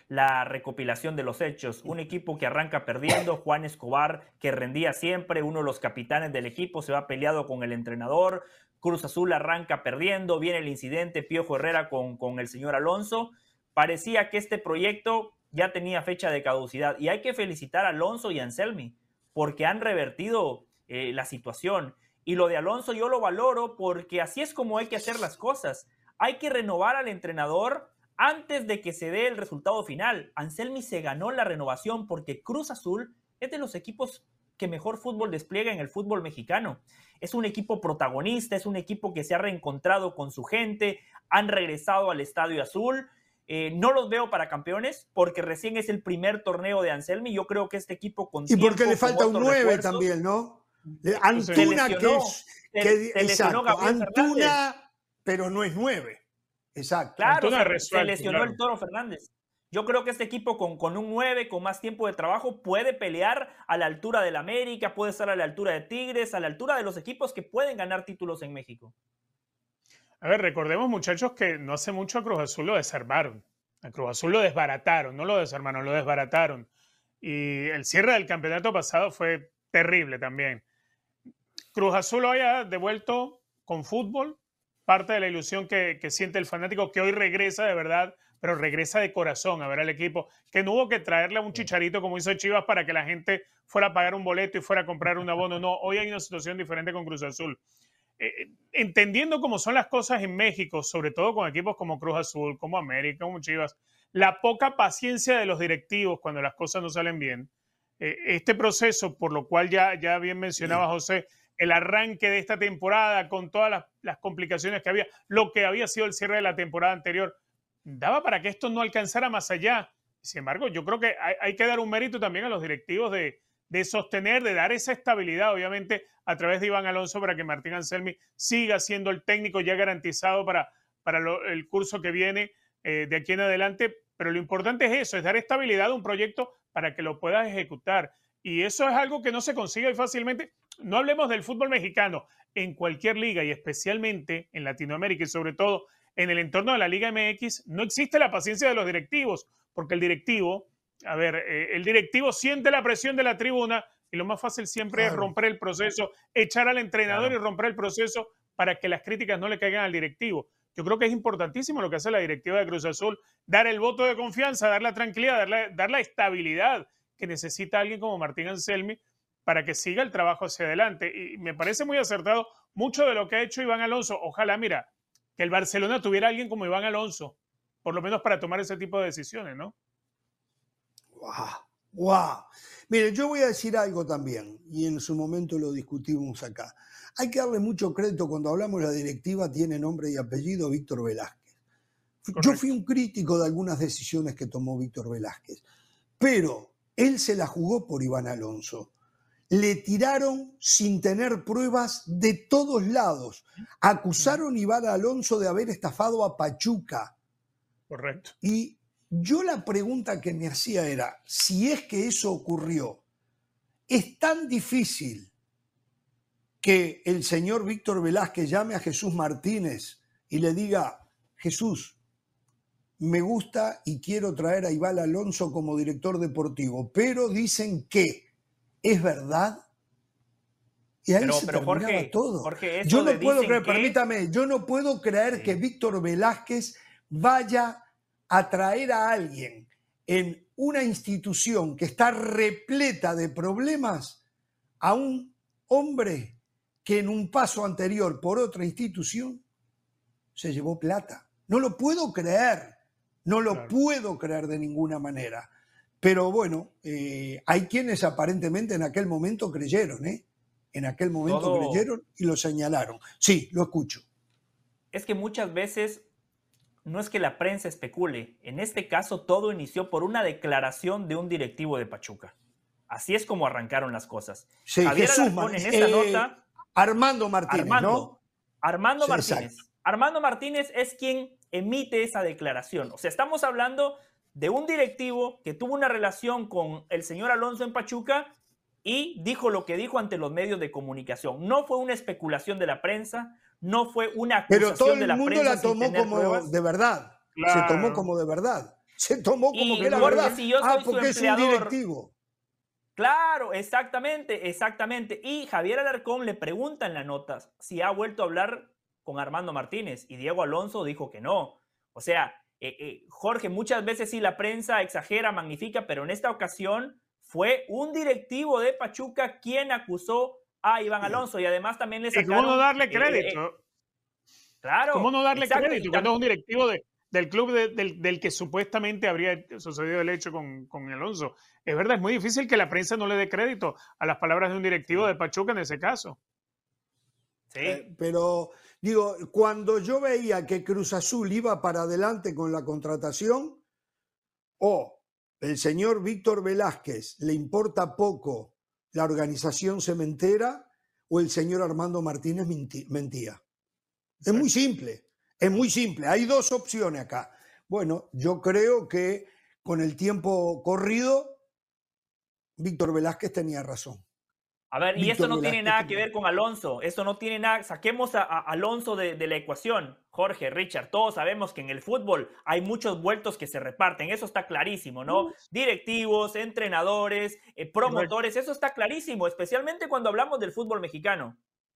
la recopilación de los hechos. Un equipo que arranca perdiendo, Juan Escobar, que rendía siempre, uno de los capitanes del equipo, se va peleado con el entrenador. Cruz Azul arranca perdiendo, viene el incidente Piojo Herrera con, con el señor Alonso. Parecía que este proyecto ya tenía fecha de caducidad. Y hay que felicitar a Alonso y a Anselmi, porque han revertido eh, la situación. Y lo de Alonso yo lo valoro porque así es como hay que hacer las cosas. Hay que renovar al entrenador antes de que se dé el resultado final. Anselmi se ganó la renovación porque Cruz Azul es de los equipos que mejor fútbol despliega en el fútbol mexicano. Es un equipo protagonista, es un equipo que se ha reencontrado con su gente, han regresado al Estadio Azul. Eh, no los veo para campeones porque recién es el primer torneo de Anselmi. Yo creo que este equipo con Y porque tiempo, le falta un nueve también, ¿no? Antuna, que es... Que, se lesionó exacto, Gabriel Antuna, Fernández. Pero no es nueve. Exacto. Claro, Antuna se, resuelto, se lesionó claro. el Toro Fernández. Yo creo que este equipo con, con un nueve, con más tiempo de trabajo, puede pelear a la altura del América, puede estar a la altura de Tigres, a la altura de los equipos que pueden ganar títulos en México. A ver, recordemos, muchachos, que no hace mucho a Cruz Azul lo desarmaron. A Cruz Azul lo desbarataron, no lo desarmaron, lo desbarataron. Y el cierre del campeonato pasado fue terrible también. Cruz Azul hoy ha devuelto con fútbol parte de la ilusión que, que siente el fanático, que hoy regresa de verdad, pero regresa de corazón a ver al equipo, que no hubo que traerle a un chicharito como hizo Chivas para que la gente fuera a pagar un boleto y fuera a comprar un abono. No, hoy hay una situación diferente con Cruz Azul. Eh, entendiendo cómo son las cosas en México, sobre todo con equipos como Cruz Azul, como América, como Chivas, la poca paciencia de los directivos cuando las cosas no salen bien, eh, este proceso, por lo cual ya, ya bien mencionaba José, el arranque de esta temporada con todas las, las complicaciones que había, lo que había sido el cierre de la temporada anterior, daba para que esto no alcanzara más allá. Sin embargo, yo creo que hay, hay que dar un mérito también a los directivos de, de sostener, de dar esa estabilidad, obviamente, a través de Iván Alonso, para que Martín Anselmi siga siendo el técnico ya garantizado para, para lo, el curso que viene eh, de aquí en adelante. Pero lo importante es eso, es dar estabilidad a un proyecto para que lo puedas ejecutar. Y eso es algo que no se consigue fácilmente. No hablemos del fútbol mexicano, en cualquier liga y especialmente en Latinoamérica y sobre todo en el entorno de la Liga M X, no existe la paciencia de los directivos, porque el directivo, a ver, eh, el directivo siente la presión de la tribuna y lo más fácil siempre claro. es romper el proceso, echar al entrenador claro. y romper el proceso para que las críticas no le caigan al directivo. Yo creo que es importantísimo lo que hace la directiva de Cruz Azul, dar el voto de confianza, dar la tranquilidad, dar la, dar la estabilidad que necesita alguien como Martín Anselmi para que siga el trabajo hacia adelante. Y me parece muy acertado mucho de lo que ha hecho Iván Alonso. Ojalá, mira, que el Barcelona tuviera alguien como Iván Alonso, por lo menos para tomar ese tipo de decisiones, ¿no? ¡Wow! ¡Wow! Mire, yo voy a decir algo también, y en su momento lo discutimos acá. Hay que darle mucho crédito, cuando hablamos de la directiva, tiene nombre y apellido Víctor Velázquez. Correcto. Yo fui un crítico de algunas decisiones que tomó Víctor Velázquez, pero él se la jugó por Iván Alonso. Le tiraron sin tener pruebas de todos lados. Acusaron a Iván Alonso de haber estafado a Pachuca. Correcto. Y yo la pregunta que me hacía era, si es que eso ocurrió, es tan difícil que el señor Víctor Velázquez llame a Jesús Martínez y le diga, Jesús, me gusta y quiero traer a Iván Alonso como director deportivo, pero dicen que ¿es verdad? Y ahí pero, se pero terminaba Jorge, todo. Jorge, yo no puedo creer, que... permítame, yo no puedo creer sí. que Víctor Velázquez vaya a traer a alguien en una institución que está repleta de problemas a un hombre que en un paso anterior por otra institución se llevó plata. No lo puedo creer, no lo claro. puedo creer de ninguna manera. Pero bueno, eh, hay quienes aparentemente en aquel momento creyeron, ¿eh? En aquel momento Todo... creyeron y lo señalaron. Sí, lo escucho. Es que muchas veces no es que la prensa especule. En este caso todo inició por una declaración de un directivo de Pachuca. Así es como arrancaron las cosas. Sí, Javier Jesús, Alarcón en esta eh, nota... Armando Martínez, Armando, ¿no? Armando sí, Martínez. Exacto. Armando Martínez es quien emite esa declaración. O sea, estamos hablando de un directivo que tuvo una relación con el señor Alonso en Pachuca y dijo lo que dijo ante los medios de comunicación. No fue una especulación de la prensa, no fue una acusación Pero todo el de la mundo prensa la tomó como pruebas. de verdad. Claro. Se tomó como de verdad. se tomó como Y que era Jorge, verdad. si yo Ah, soy su porque es un empleador. directivo. Claro, exactamente, exactamente. Y Javier Alarcón le pregunta en las notas si ha vuelto a hablar con Armando Martínez y Diego Alonso dijo que no. O sea, eh, eh, Jorge, muchas veces sí la prensa exagera, magnifica, pero en esta ocasión fue un directivo de Pachuca quien acusó a Iván Alonso y además también le ¿Y sacaron... cómo no darle eh, crédito? eh, eh, claro. ¿Cómo no darle exacto, crédito cuando es un directivo de, del club de, del, del que supuestamente habría sucedido el hecho con, con Alonso? Es verdad, es muy difícil que la prensa no le dé crédito a las palabras de un directivo de Pachuca en ese caso. Sí. Eh, pero digo, cuando yo veía que Cruz Azul iba para adelante con la contratación, o el señor Víctor Velázquez le importa poco la organización cementera, o el señor Armando Martínez mentía. Es muy simple, es muy simple. Hay dos opciones acá. Bueno, yo creo que con el tiempo corrido, Víctor Velázquez tenía razón. A ver, y Víctor esto no Velázquez tiene nada que tenía- ver con Alonso, esto no tiene nada, saquemos a, a Alonso de, de la ecuación, Jorge, Richard, todos sabemos que en el fútbol hay muchos vueltos que se reparten, eso está clarísimo, ¿no? Directivos, entrenadores, eh, promotores, eso está clarísimo, especialmente cuando hablamos del fútbol mexicano.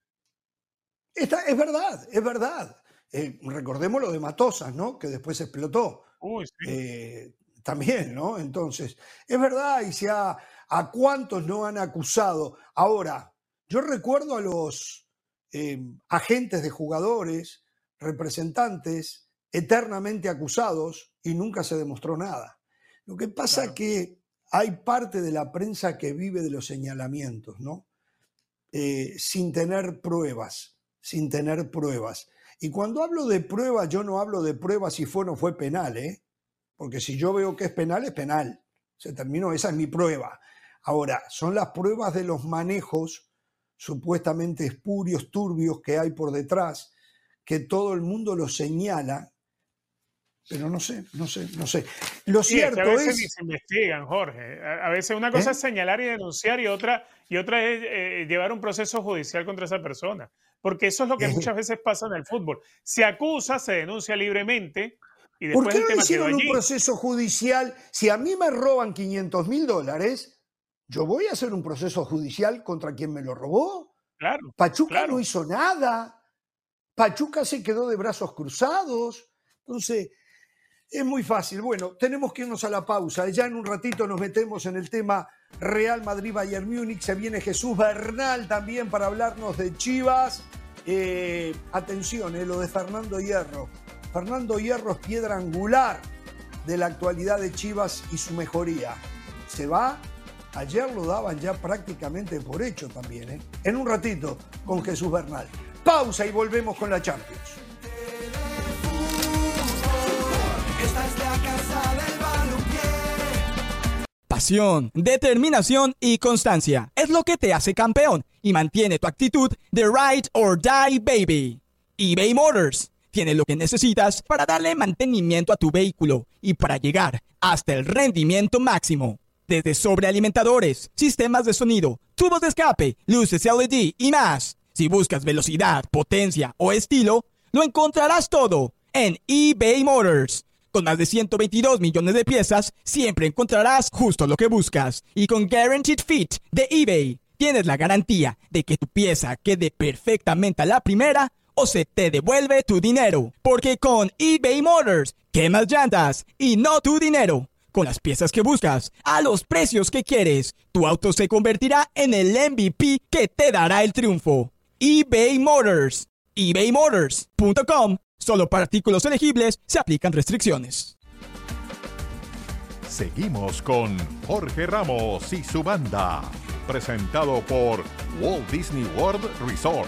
Esta, es verdad, es verdad. Eh, recordemos lo de Matosas, ¿no? Que después explotó. Uy, sí. Eh, también, ¿no? Entonces, es verdad, y se ha, a cuántos no han acusado. Ahora, yo recuerdo a los eh, agentes de jugadores, representantes, eternamente acusados y nunca se demostró nada. Lo que pasa es Claro. que hay parte de la prensa que vive de los señalamientos, ¿no? Eh, sin tener pruebas, sin tener pruebas. Y cuando hablo de pruebas, yo no hablo de pruebas si fue o no fue penal, ¿eh? Porque si yo veo que es penal, es penal. Se terminó, esa es mi prueba. Ahora, son las pruebas de los manejos supuestamente espurios, turbios que hay por detrás, que todo el mundo los señala, pero no sé, no sé, no sé. Lo Sí, es que cierto a veces es... ni se investigan, Jorge. A, a veces una cosa ¿Eh? es señalar y denunciar y otra, y otra es eh, llevar un proceso judicial contra esa persona. Porque eso es lo que Eh. muchas veces pasa en el fútbol. Se acusa, se denuncia libremente y ¿Por después qué el no tema quedó hicieron un allí. proceso judicial? Si a mí me roban quinientos mil dólares, yo voy a hacer un proceso judicial contra quien me lo robó. Claro, Pachuca claro. no hizo nada. Pachuca se quedó de brazos cruzados. Entonces, es muy fácil. Bueno, tenemos que irnos a la pausa. Ya en un ratito nos metemos en el tema Real Madrid-Bayern Múnich. Se viene Jesús Bernal también para hablarnos de Chivas. Eh, atención, eh, lo de Fernando Hierro. Fernando Hierro es piedra angular de la actualidad de Chivas y su mejoría. Se va. Ayer lo daban ya prácticamente por hecho también. ¿eh? En un ratito con Jesús Bernal. Pausa y volvemos con la Champions. Esta es la casa del balompié. Pasión, determinación y constancia es lo que te hace campeón y mantiene tu actitud de ride or die, baby. eBay Motors tiene lo que necesitas para darle mantenimiento a tu vehículo y para llegar hasta el rendimiento máximo. Desde sobrealimentadores, sistemas de sonido, tubos de escape, luces L E D y más. Si buscas velocidad, potencia o estilo, lo encontrarás todo en eBay Motors. Con más de ciento veintidós millones de piezas, siempre encontrarás justo lo que buscas. Y con Guaranteed Fit de eBay, tienes la garantía de que tu pieza quede perfectamente a la primera o se te devuelve tu dinero. Porque con eBay Motors, quemas llantas y no tu dinero. Con las piezas que buscas, a los precios que quieres, tu auto se convertirá en el M V P que te dará el triunfo. eBay Motors. ebay motors punto com. Solo para artículos elegibles se aplican restricciones. Seguimos con Jorge Ramos y su banda. Presentado por Walt Disney World Resort.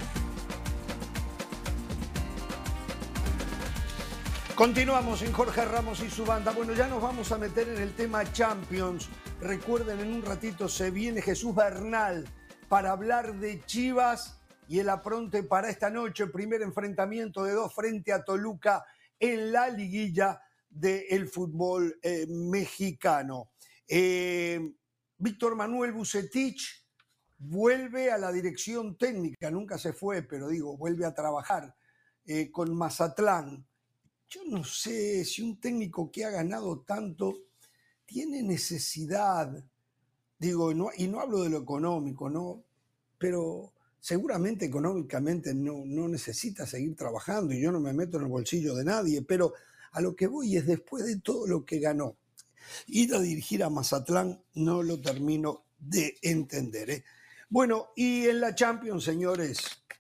Continuamos en Jorge Ramos y su banda. Bueno, ya nos vamos a meter en el tema Champions. Recuerden, en un ratito se viene Jesús Bernal para hablar de Chivas y el apronte para esta noche. Primer enfrentamiento de dos frente a Toluca en la liguilla del fútbol eh, mexicano. Eh, Víctor Manuel Vucetich vuelve a la dirección técnica. Nunca se fue, pero digo, vuelve a trabajar eh, con Mazatlán. yo no sé si un técnico que ha ganado tanto tiene necesidad, digo, no, y no hablo de lo económico, ¿no? Pero seguramente económicamente no, no necesita seguir trabajando y yo no me meto en el bolsillo de nadie, pero a lo que voy es después de todo lo que ganó, ir a dirigir a Mazatlán no lo termino de entender, ¿eh? Bueno, y en la Champions, señores,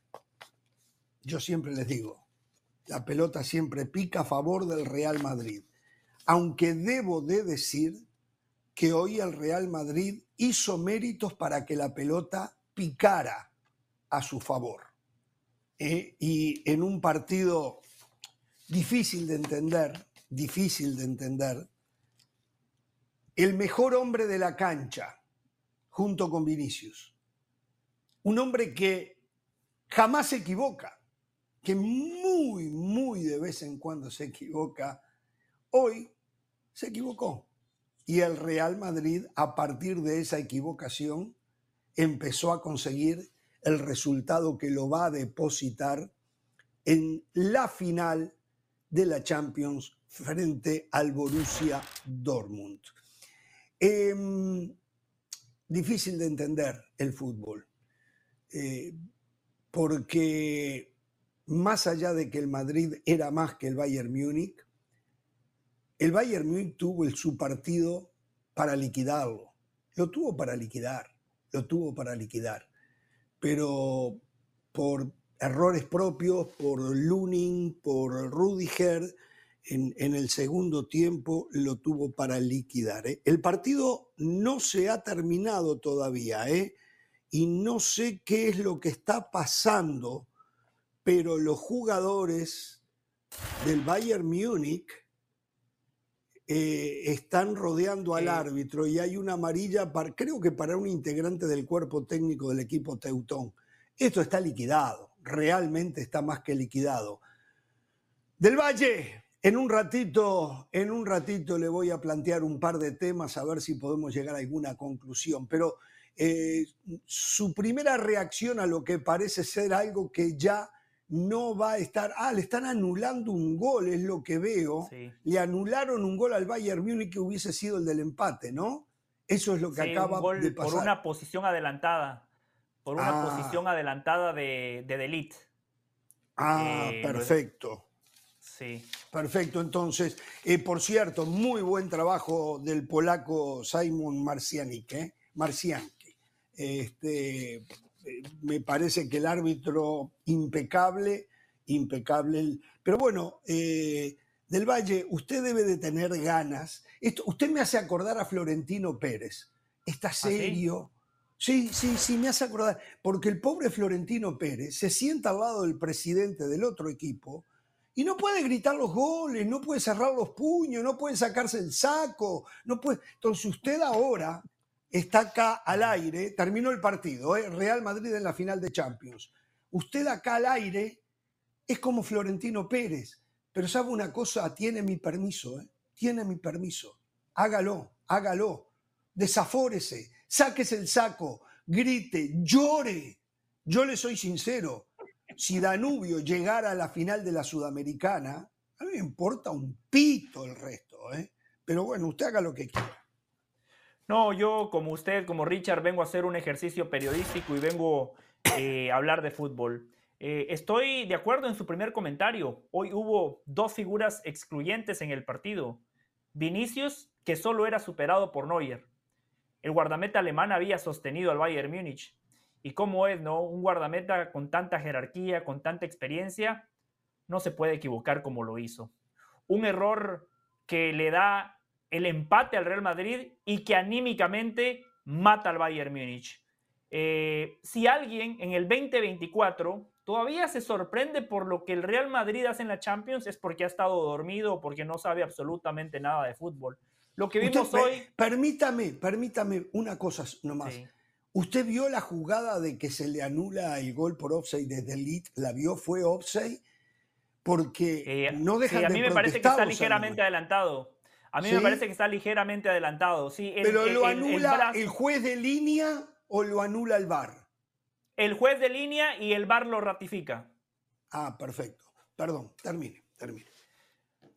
yo siempre les digo, la pelota siempre pica a favor del Real Madrid, aunque debo de decir que hoy el Real Madrid hizo méritos para que la pelota picara a su favor. ¿eh? Y en un partido difícil de entender, difícil de entender, el mejor hombre de la cancha, junto con Vinicius, un hombre que jamás se equivoca, que muy, muy de vez en cuando se equivoca, hoy se equivocó. Y el Real Madrid, a partir de esa equivocación, empezó a conseguir el resultado que lo va a depositar en la final de la Champions frente al Borussia Dortmund. Eh, difícil de entender el fútbol, eh, porque más allá de que el Madrid era más que el Bayern Múnich, el Bayern Múnich tuvo el, su partido para liquidarlo. Lo tuvo para liquidar, lo tuvo para liquidar. Pero por errores propios, por Lunin, por Rüdiger, en, en el segundo tiempo lo tuvo para liquidar. ¿eh? El partido no se ha terminado todavía, ¿eh? y no sé qué es lo que está pasando, pero los jugadores del Bayern Múnich Eh, están rodeando al árbitro y hay una amarilla, para, creo que para un integrante del cuerpo técnico del equipo teutón. Esto está liquidado, realmente está más que liquidado. Del Valle, en un ratito, en un ratito le voy a plantear un par de temas a ver si podemos llegar a alguna conclusión, pero eh, su primera reacción a lo que parece ser algo que ya no va a estar. Ah, le están anulando un gol, es lo que veo. Sí. Le anularon un gol al Bayern Múnich que hubiese sido el del empate, ¿no? Eso es lo que sí, acaba un gol de pasar. Por una posición adelantada. Por una ah. posición adelantada de, de De Ligt. Ah, eh, perfecto. Sí. Perfecto, entonces. Eh, por cierto, muy buen trabajo del polaco Simon Marcianek, ¿eh? Marcianki. Este... Me parece que el árbitro impecable, impecable. Pero bueno, eh, Del Valle, usted debe de tener ganas. Esto, usted me hace acordar a Florentino Pérez. Está serio. ¿Ah, sí? sí, sí, sí, me hace acordar. Porque el pobre Florentino Pérez se sienta al lado del presidente del otro equipo y no puede gritar los goles, no puede cerrar los puños, no puede sacarse el saco. No puede. Entonces usted ahora está acá al aire, terminó el partido, ¿eh? Real Madrid en la final de Champions. Usted acá al aire es como Florentino Pérez, pero sabe una cosa, tiene mi permiso, ¿eh? tiene mi permiso. Hágalo, hágalo, desafórese, sáquese el saco, grite, llore. Yo le soy sincero, si Danubio llegara a la final de la Sudamericana, a mí me importa un pito el resto, ¿eh? Pero bueno, usted haga lo que quiera. No, yo como usted, como Richard, vengo a hacer un ejercicio periodístico y vengo eh, a hablar de fútbol. Eh, estoy de acuerdo en su primer comentario. Hoy hubo dos figuras excluyentes en el partido. Vinicius, que solo era superado por Neuer. El guardameta alemán había sostenido al Bayern Múnich. Y cómo es, ¿no? Un guardameta con tanta jerarquía, con tanta experiencia, no se puede equivocar como lo hizo. Un error que le da el empate al Real Madrid y que anímicamente mata al Bayern Múnich. Eh, si alguien en el veinte veinticuatro todavía se sorprende por lo que el Real Madrid hace en la Champions, es porque ha estado dormido o porque no sabe absolutamente nada de fútbol. Lo que vimos Usted, hoy... Permítame, permítame una cosa nomás. Sí. ¿Usted vio la jugada de que se le anula el gol por offside de De Ligt? ¿La vio? ¿Fue offside? Porque eh, no dejan sí, a de mí me parece que está ligeramente adelantado. A mí ¿Sí? me parece que está ligeramente adelantado. Sí, el, ¿Pero lo el, anula el, brazo... el juez de línea o lo anula el V A R? El juez de línea y el V A R lo ratifica. Ah, perfecto. Perdón, termine, termine.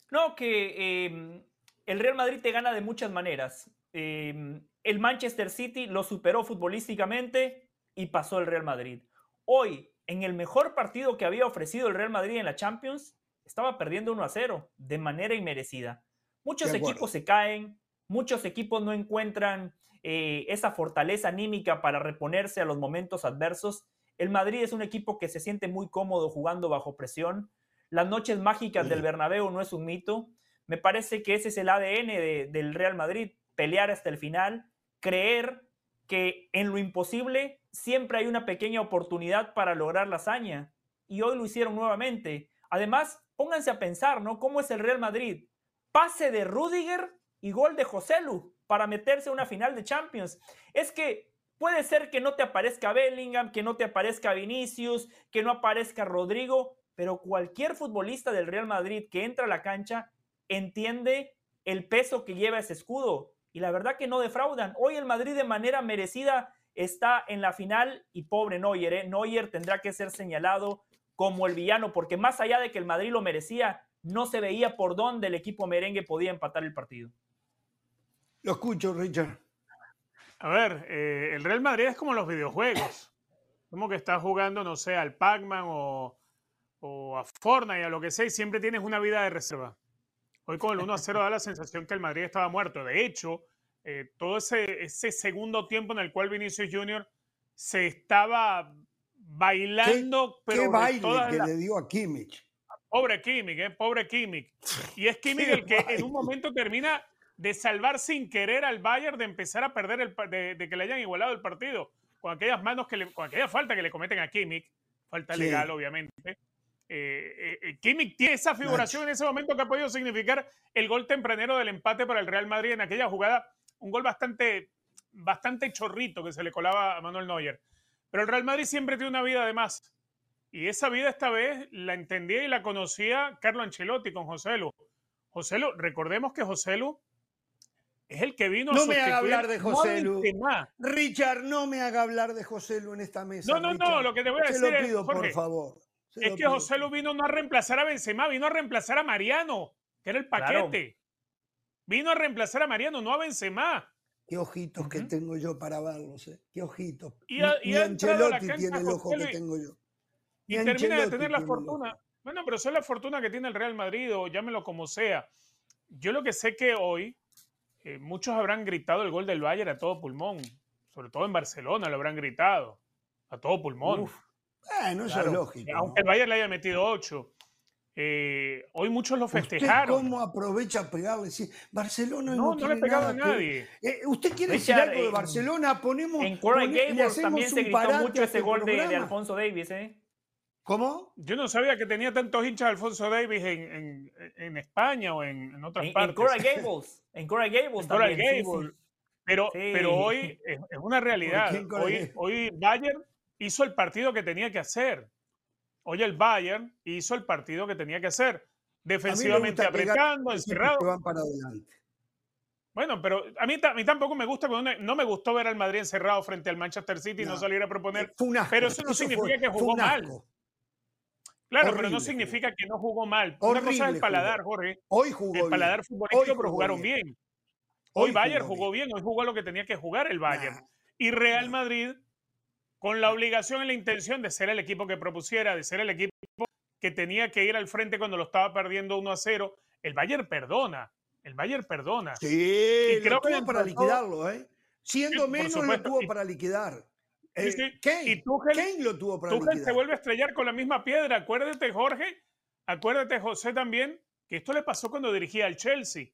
No, que eh, el Real Madrid te gana de muchas maneras. Eh, el Manchester City lo superó futbolísticamente y pasó el Real Madrid. Hoy, en el mejor partido que había ofrecido el Real Madrid en la Champions, estaba perdiendo uno a cero de manera inmerecida. Muchos equipos se caen, muchos equipos no encuentran eh, esa fortaleza anímica para reponerse a los momentos adversos. El Madrid es un equipo que se siente muy cómodo jugando bajo presión. Las noches mágicas del Bernabéu no es un mito. Me parece que ese es el A D N de, del Real Madrid, pelear hasta el final, creer que en lo imposible siempre hay una pequeña oportunidad para lograr la hazaña. Y hoy lo hicieron nuevamente. Además, pónganse a pensar, ¿no? ¿Cómo es el Real Madrid? Pase de Rüdiger y gol de Joselu para meterse a una final de Champions. Es que puede ser que no te aparezca Bellingham, que no te aparezca Vinicius, que no aparezca Rodrigo, pero cualquier futbolista del Real Madrid que entra a la cancha entiende el peso que lleva ese escudo. Y la verdad que no defraudan. Hoy el Madrid de manera merecida está en la final y pobre Neuer, ¿eh? Neuer tendrá que ser señalado como el villano, porque más allá de que el Madrid lo merecía, no se veía por dónde el equipo merengue podía empatar el partido. Lo escucho, Richard. A ver, eh, el Real Madrid es como los videojuegos. Como que estás jugando, no sé, al Pac-Man o, o a Fortnite o lo que sea, y siempre tienes una vida de reserva. Hoy con el uno a cero da la sensación que el Madrid estaba muerto. De hecho, eh, todo ese, ese segundo tiempo en el cual Vinicius Junior se estaba bailando, ¿Qué, pero qué baile que la... le dio a Kimmich? Pobre Kimmich, eh, pobre Kimmich. Y es Kimmich el que baile. En un momento termina de salvar sin querer al Bayern de empezar a perder, el, de, de que le hayan igualado el partido. Con aquellas manos, que le, con aquella falta que le cometen a Kimmich, falta sí. legal obviamente. Eh, eh, Kimmich tiene esa figuración Nacho. En ese momento que ha podido significar el gol tempranero del empate para el Real Madrid en aquella jugada, un gol bastante, bastante chorrito que se le colaba a Manuel Neuer. Pero el Real Madrid siempre tiene una vida de más. Y esa vida esta vez la entendía y la conocía Carlo Ancelotti con Joselu. Joselu, recordemos que Joselu es el que vino no a me haga hablar de Joselu. No Richard, no me haga hablar de Joselu en esta mesa. No, no, Richard. no, lo que te voy a Se decir lo pido, es, Jorge, por favor. Se es que Joselu vino no a reemplazar a Benzema, vino a reemplazar a Mariano, que era el paquete. Claro. Vino a reemplazar a Mariano, no a Benzema. Qué ojitos uh-huh. que tengo yo para verlos, ¿eh? Qué ojitos. Y, a, y Ni Ancelotti tiene el ojo que tengo yo. Y Ni termina Ancelotti de tener la fortuna. Bueno, pero eso es la fortuna que tiene el Real Madrid, o llámelo como sea. Yo lo que sé que hoy eh, muchos habrán gritado el gol del Bayern a todo pulmón. Sobre todo en Barcelona lo habrán gritado. A todo pulmón. Uf. Bueno, eso claro. es lógico. Aunque el Bayern le haya metido ocho. Eh, hoy muchos lo festejaron. ¿Usted cómo aprovecha pegarle? Sí, Barcelona no, no, no le he pegado a que... nadie. Eh, ¿Usted quiere Richard, decir algo de en, Barcelona? Ponemos. En Coral pone, Gables también se gritó mucho ese gol de, de Alfonso Davies, ¿eh? ¿Cómo? Yo no sabía que tenía tantos hinchas de Alfonso Davies en, en, en España o en, en otras en, partes. En Coral Gables. En Coral Gables en también. Coral Gables. Sí, sí. Pero, sí. pero hoy es, es una realidad. Hoy, hoy Bayern hizo el partido que tenía que hacer. Hoy el Bayern hizo el partido que tenía que hacer. Defensivamente apretando, encerrado. Que van para adelante. Bueno, pero a mí, a mí tampoco me gusta, no me gustó ver al Madrid encerrado frente al Manchester City y no, no salir a proponer. Asco, pero eso no eso significa fue, que jugó mal. Claro, horrible, pero no significa jugó. que no jugó mal. Horrible, Una cosa es el paladar, jugó. Jorge. Hoy jugó el paladar bien. futbolístico, Hoy pero jugaron bien. bien. Hoy, hoy Bayern jugó bien. bien, hoy jugó lo que tenía que jugar el Bayern. Nah, y Real nah. Madrid, con la obligación y la intención de ser el equipo que propusiera, de ser el equipo que tenía que ir al frente cuando lo estaba perdiendo uno a cero, el Bayern perdona. El Bayern perdona. Sí, y creo que tuvo para liquidarlo, ¿eh? Siendo sí, menos lo tuvo para liquidar. Sí, sí. Eh, Kane, y Tuchel, Kane lo tuvo para Tuchel liquidar. se vuelve a estrellar con la misma piedra. Acuérdate, Jorge, acuérdate, José, también, que esto le pasó cuando dirigía al Chelsea.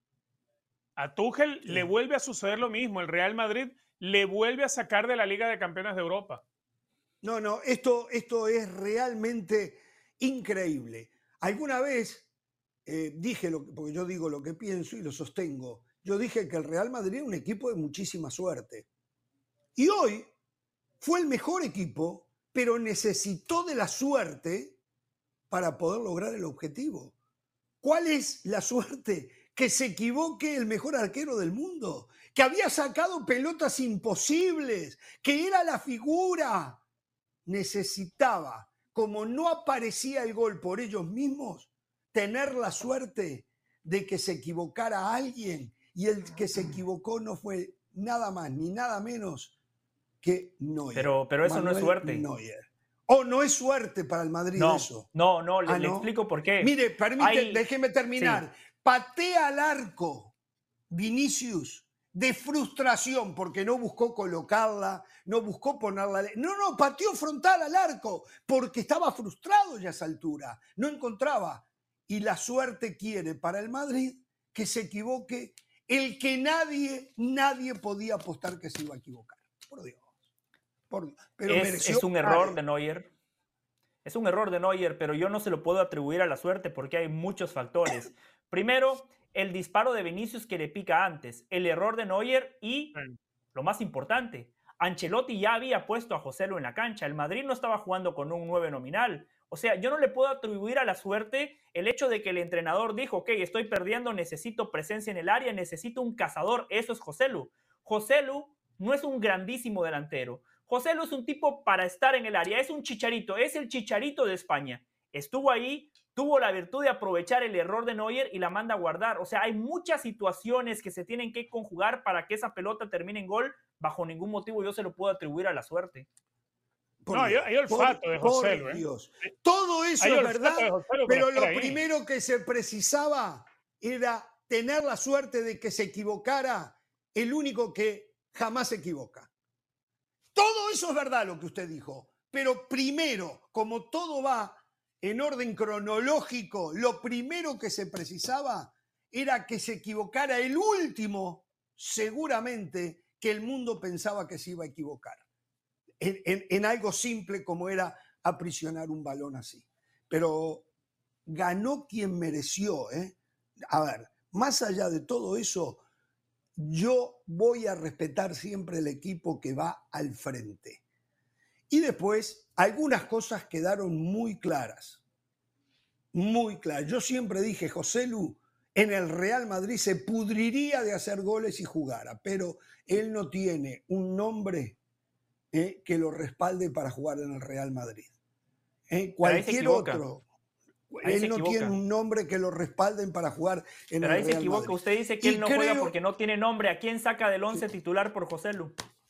A Tuchel sí. le vuelve a suceder lo mismo. El Real Madrid le vuelve a sacar de la Liga de Campeones de Europa. No, no, esto, esto es realmente increíble. Alguna vez eh, dije, lo, porque yo digo lo que pienso y lo sostengo, yo dije que el Real Madrid era un equipo de muchísima suerte. Y hoy fue el mejor equipo, pero necesitó de la suerte para poder lograr el objetivo. ¿Cuál es la suerte? Que se equivoque el mejor arquero del mundo, que había sacado pelotas imposibles, que era la figura. Necesitaba, como no aparecía el gol por ellos mismos, tener la suerte de que se equivocara alguien, y el que se equivocó no fue nada más ni nada menos que Neuer. Pero, pero eso Manuel no es suerte. Neuer. O no es suerte para el Madrid no, eso. No, no, le, ¿Ah, le no? explico por qué. Mire, permite, Hay... déjeme terminar. Sí. Patea al arco Vinicius de frustración porque no buscó colocarla, no buscó ponerla. No, no, pateó frontal al arco porque estaba frustrado ya a esa altura. No encontraba. Y la suerte quiere para el Madrid que se equivoque el que nadie, nadie podía apostar que se iba a equivocar. Por Dios. Por Dios. Pero es, es un error de Neuer. Es un error de Neuer, pero yo no se lo puedo atribuir a la suerte porque hay muchos factores. Primero, el disparo de Vinicius que le pica antes, el error de Neuer y, lo más importante, Ancelotti ya había puesto a Joselu en la cancha. El Madrid no estaba jugando con un nueve nominal. O sea, yo no le puedo atribuir a la suerte el hecho de que el entrenador dijo, ok, estoy perdiendo, necesito presencia en el área, necesito un cazador. Eso es Joselu. Joselu no es un grandísimo delantero. Joselu es un tipo para estar en el área, es un Chicharito, es el Chicharito de España. Estuvo ahí, tuvo la virtud de aprovechar el error de Neuer y la manda a guardar. O sea, hay muchas situaciones que se tienen que conjugar para que esa pelota termine en gol. Bajo ningún motivo yo se lo puedo atribuir a la suerte. Por no, hay, hay olfato por, de Joselu. ¿eh? Dios. Todo eso hay es verdad, Joselu, pero lo primero que se precisaba era tener la suerte de que se equivocara el único que jamás se equivoca. Todo eso es verdad lo que usted dijo, pero primero, como todo va en orden cronológico, lo primero que se precisaba era que se equivocara el último, seguramente, que el mundo pensaba que se iba a equivocar. En, en, en algo simple como era aprisionar un balón así. Pero ganó quien mereció, ¿eh? A ver, más allá de todo eso, yo voy a respetar siempre el equipo que va al frente. Y después, algunas cosas quedaron muy claras. Muy claras. Yo siempre dije, Joselu en el Real Madrid se pudriría de hacer goles y jugara, pero él no tiene un nombre eh, que lo respalde para jugar en el Real Madrid. Eh, cualquier otro. Ahí él no equivoca. tiene un nombre que lo respalden para jugar en Pero el ahí Real se equivoca. Madrid. Usted dice que Y él no creo, juega porque no tiene nombre. ¿A quién saca del once titular por Joselu?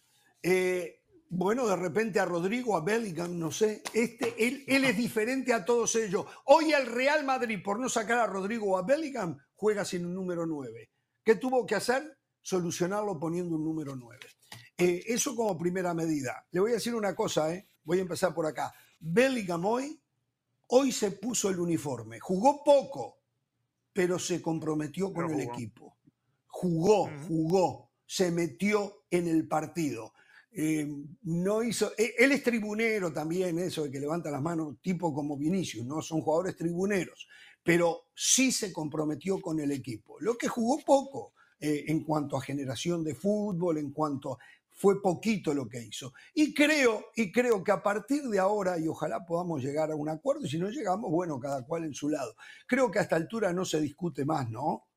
Eh, bueno, de repente a Rodrigo, a Bellingham, no sé. Este, él, él es diferente a todos ellos. Hoy el Real Madrid, por no sacar a Rodrigo o a Bellingham, juega sin un número nueve. ¿Qué tuvo que hacer? Solucionarlo poniendo un número nueve. Eh, eso como primera medida. Le voy a decir una cosa, ¿eh? Voy a empezar por acá. Bellingham hoy Hoy se puso el uniforme. Jugó poco, pero se comprometió con el equipo. Jugó, uh-huh. jugó, se metió en el partido. Eh, no hizo, él es tribunero también, eso de que levanta las manos, tipo como Vinicius, ¿no? Son jugadores tribuneros, pero sí se comprometió con el equipo. Lo que jugó poco eh, en cuanto a generación de fútbol, en cuanto a... Fue poquito lo que hizo. Y creo, y creo que a partir de ahora, y ojalá podamos llegar a un acuerdo, y si no llegamos, bueno, cada cual en su lado. Creo que a esta altura no se discute más, ¿no?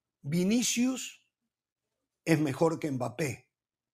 Vinicius es mejor que Mbappé.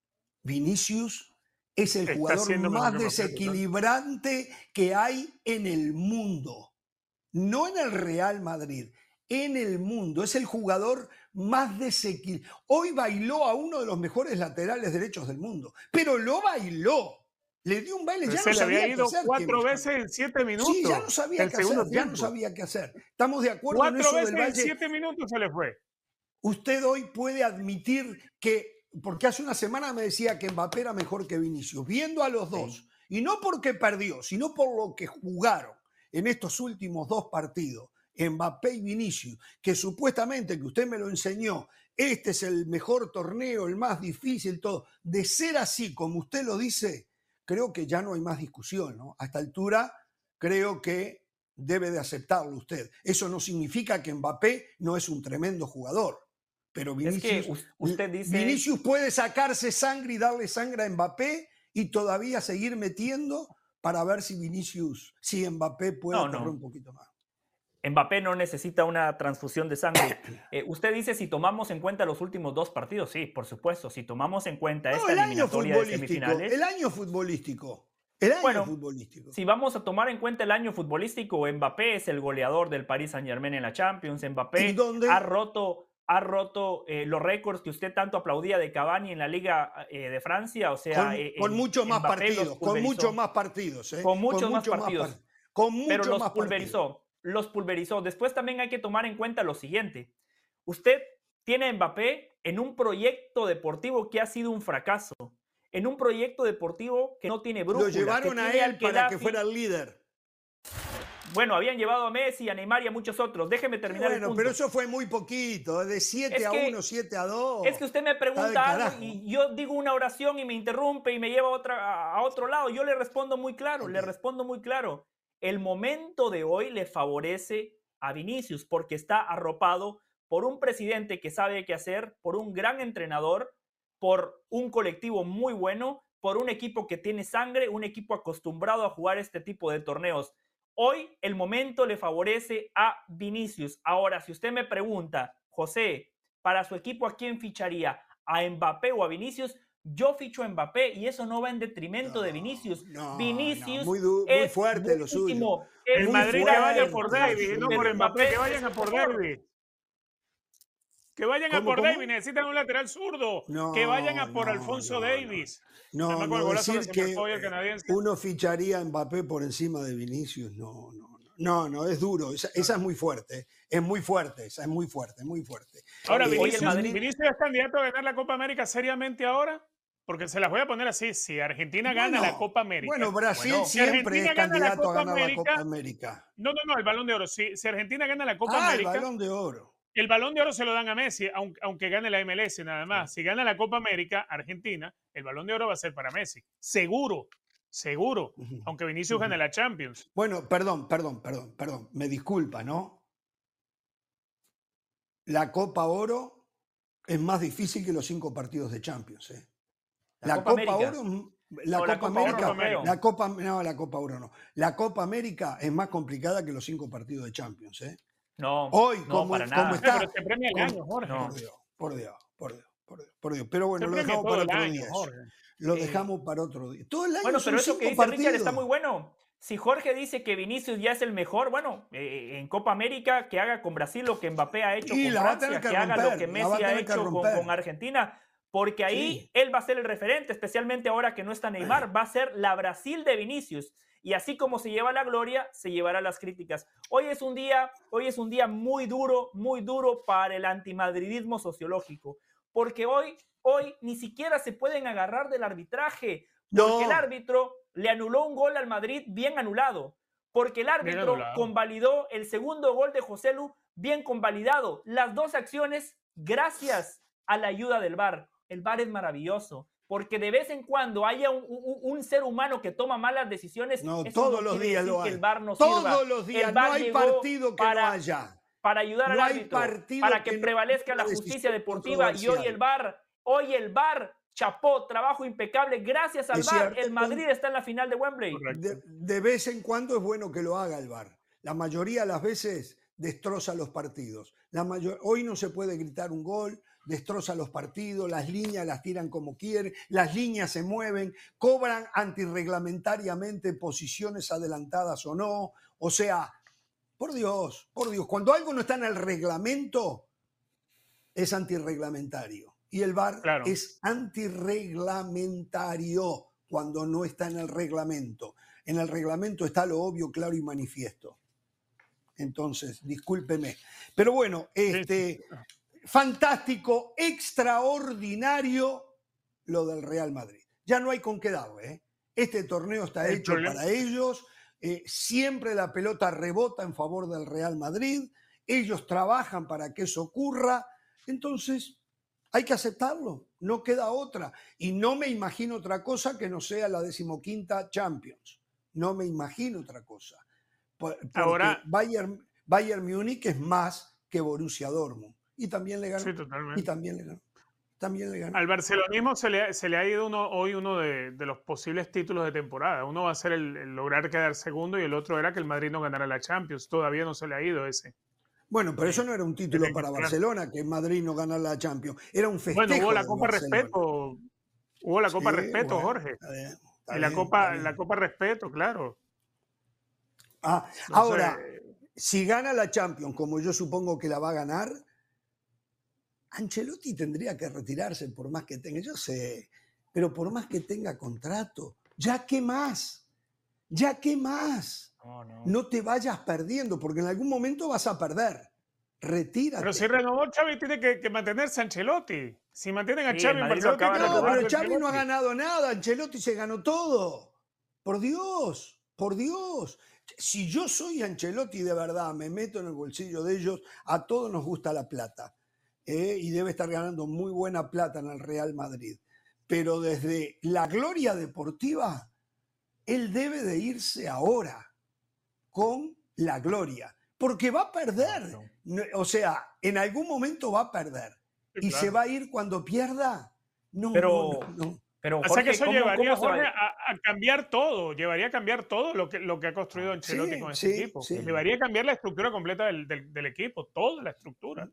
Vinicius es el Está jugador más mejor desequilibrante que hay en el mundo. No en el Real Madrid, en el mundo. Es el jugador más desequilibrante. Hoy bailó a uno de los mejores laterales derechos del mundo, pero lo bailó. Le dio un baile, ya se no le sabía había ido qué hacer. cuatro veces en siete minutos. Sí, ya no sabía qué hacer, ya no sabía qué hacer. Estamos de acuerdo en eso Cuatro del veces Valle. en siete minutos se le fue. Usted hoy puede admitir que, porque hace una semana me decía que Mbappé era mejor que Vinicius, viendo a los dos, sí. Y no porque perdió, sino por lo que jugaron en estos últimos dos partidos. Mbappé y Vinicius, que supuestamente, que usted me lo enseñó, este es el mejor torneo, el más difícil, todo. De ser así, como usted lo dice, creo que ya no hay más discusión, ¿no? A esta altura, creo que debe de aceptarlo usted. Eso no significa que Mbappé no es un tremendo jugador, pero Vinicius, es que usted dice... Vinicius puede sacarse sangre y darle sangre a Mbappé y todavía seguir metiendo para ver si Vinicius, si Mbappé puede no, correr no. un poquito más. Mbappé no necesita una transfusión de sangre. Eh, usted dice si tomamos en cuenta los últimos dos partidos. Sí, por supuesto. Si tomamos en cuenta no, esta el eliminatoria año de semifinales. El año futbolístico. El año Bueno, futbolístico. Si vamos a tomar en cuenta el año futbolístico, Mbappé es el goleador del Paris Saint-Germain en la Champions. Mbappé ¿En dónde? ha roto, ha roto eh, los récords que usted tanto aplaudía de Cavani en la Liga eh, de Francia. O sea, Con, eh, con muchos más Mbappé los partidos, con pulverizó. muchos más partidos. ¿eh? Con muchos más mucho partidos. par- con mucho Pero los más pulverizó, partidos. los pulverizó. Después también hay que tomar en cuenta lo siguiente. Usted tiene a Mbappé en un proyecto deportivo que ha sido un fracaso. En un proyecto deportivo que no tiene brújula. Lo llevaron que a tiene él al para que Gaddafi. fuera el líder. Bueno, habían llevado a Messi, a Neymar y a muchos otros. Déjeme terminar el Bueno, punto. pero eso fue muy poquito, de siete Es a que- uno, siete a dos. Es que usted me Está del pregunta algo carajo. y yo digo una oración y me interrumpe y me lleva a, otra, a- a otro lado. Yo le respondo muy claro, le Ok. respondo muy claro. El momento de hoy le favorece a Vinicius porque está arropado por un presidente que sabe qué hacer, por un gran entrenador, por un colectivo muy bueno, por un equipo que tiene sangre, un equipo acostumbrado a jugar este tipo de torneos. Hoy el momento le favorece a Vinicius. Ahora, si usted me pregunta, José, para su equipo, ¿a quién ficharía? ¿A Mbappé o a Vinicius? Yo ficho a Mbappé y eso no va en detrimento No, de Vinicius. no, Vinicius no, muy du- muy es fuerte lo suyo. buenísimo, es El muy Madrid fuerte, que vaya fuerte, por fuerte, David, no fuerte. por Mbappé, que es vayan a el por mejor. David. Que vayan a ¿Cómo, por cómo? Davis, necesitan un lateral zurdo. No, que vayan a por no, Alfonso no, Davis. No, Además, con el no, golazo decir que se que marcó hoy el canadiense. uno ficharía a Mbappé por encima de Vinicius, no, no, no, no, no, es duro, esa, esa es muy fuerte, es muy fuerte, esa es muy fuerte, muy fuerte. Ahora, Hoy el Vinicius, Madrid- Vinicius es candidato a ganar la Copa América seriamente ahora. Porque se las voy a poner así, si Argentina gana Bueno, la Copa América. Bueno, Brasil Bueno, si siempre Argentina es gana la candidato a Copa ganar la América- Copa América. No, no, no, el Balón de Oro. Si, si Argentina gana la Copa Ah, el América, Balón de Oro. el Balón de Oro se lo dan a Messi, aunque, aunque gane la M L S nada más. Si gana la Copa América, Argentina, el Balón de Oro va a ser para Messi. Seguro, seguro. Ujú. Aunque Vinicius Ujú. gane la Champions. Bueno, perdón, perdón, perdón, perdón, me disculpa, ¿no? La Copa Oro es más difícil que los cinco partidos de Champions, ¿eh? La La, Copa Copa, América. Oro, la No, la Copa Copa Oro América, no creo. la Copa, no, la Copa Oro no. La Copa América es más complicada que los cinco partidos de Champions, ¿eh? No, Hoy, no, como, para como nada. está, Pero se premia el con- año, Jorge. No. por Dios, por Dios, por Dios, por Dios, por Dios. Pero bueno, Se lo premia dejamos todo para el otro año, día. eso. Jorge. Lo Eh, dejamos para otro día. Todo el año Bueno, son pero eso que cinco dice Richard está partidos. muy bueno. Si Jorge dice que Vinicius ya es el mejor, bueno, eh, en Copa América que haga con Brasil lo que Mbappé ha hecho Y con la va a Francia, tener que que haga lo romper, que la Messi va a ha tener que hecho con, romper. con Argentina, porque ahí Sí. él va a ser el referente, especialmente ahora que no está Neymar, va a ser la Brasil de Vinicius. Y así como se lleva la gloria, se llevará las críticas. Hoy es un día, hoy es un día muy duro, muy duro para el antimadridismo sociológico, porque hoy, hoy ni siquiera se pueden agarrar del arbitraje, porque No. el árbitro le anuló un gol al Madrid bien anulado, porque el árbitro anulado. convalidó el segundo gol de José Lu bien convalidado. Las dos acciones gracias a la ayuda del V A R. El V A R es maravilloso, porque de vez en cuando haya un, un- un ser humano que toma malas decisiones, No, eso todos no los quiere días decir lo que hay. el V A R no Todos sirva. los días, El no V A R hay llegó partido que para- no haya. para ayudar No al hay árbitro, partido para que que no prevalezca la haya justicia decisión deportiva y hoy el V A R, hoy el V A R chapó, trabajo impecable, gracias al Es V A R, cierto, el Madrid está en la final de Wembley. Correcto. De, de vez en cuando es bueno que lo haga el V A R. La mayoría de las veces destroza los partidos. La mayor, hoy no se puede gritar un gol, destroza los partidos, las líneas las tiran como quieren, las líneas se mueven, cobran antirreglamentariamente posiciones adelantadas o no. O sea, por Dios, por Dios, cuando algo no está en el reglamento, es antirreglamentario. Y el V A R Claro. es antirreglamentario cuando no está en el reglamento. En el reglamento está lo obvio, claro y manifiesto. Entonces, discúlpeme. Pero bueno, este, fantástico, extraordinario lo del Real Madrid. Ya no hay con qué darle, ¿eh? Este torneo está El hecho problema- para ellos. Eh, siempre la pelota rebota en favor del Real Madrid. Ellos trabajan para que eso ocurra. Entonces, hay que aceptarlo. No queda otra. Y no me imagino otra cosa que no sea la decimoquinta Champions. No me imagino otra cosa. Por- Porque Ahora- Bayern, Bayern Múnich es más que Borussia Dortmund. Y también le ganó. Sí, totalmente. Y también le ganó. También le ganó. Al barcelonismo se le, se le ha ido uno, hoy uno de, de los posibles títulos de temporada. Uno va a ser el, el lograr quedar segundo y el otro era que el Madrid no ganara la Champions. Todavía no se le ha ido ese. Bueno, pero eso no era un título Tiene que para ganar. Barcelona, que Madrid no gana la Champions. Era un festejo. Bueno, hubo la del Copa Barcelona. Respeto. Hubo la Copa Sí, Respeto, bueno, Jorge. Está bien, Está y la bien, Copa, está bien. la Copa Respeto, claro. Ah, Entonces, ahora, si gana la Champions, como yo supongo que la va a ganar, Ancelotti tendría que retirarse por más que tenga, yo sé, pero por más que tenga contrato, ¿ya qué más? ¿Ya qué más? No, no. No te vayas perdiendo, porque en algún momento vas a perder. Retírate. Pero si renovó Xavi, tiene que, que mantenerse Ancelotti. Si mantienen a Sí, Xavi el en Madrid lo Barcelona, tiene acaba que de No, renovar. pero renovarlo Xavi no ha Ancelotti. ganado nada, Ancelotti se ganó todo. Por Dios, por Dios. Si yo soy Ancelotti de verdad, me meto en el bolsillo de ellos, a todos nos gusta la plata. ¿eh? Y debe estar ganando muy buena plata en el Real Madrid. Pero desde la gloria deportiva, él debe de irse ahora con la gloria. Porque va a perder. No, No, O sea, en algún momento va a perder. Sí, Y claro. se va a ir cuando pierda. No, Pero, no, no, no. pero O sea Jorge, que eso ¿cómo, llevaría, cómo se va a Jorge, ir? a, a cambiar todo. Llevaría a cambiar todo lo que, lo que ha construido Ancelotti Sí, con este sí, equipo. sí. Llevaría a cambiar la estructura completa del, del- del equipo, toda la estructura.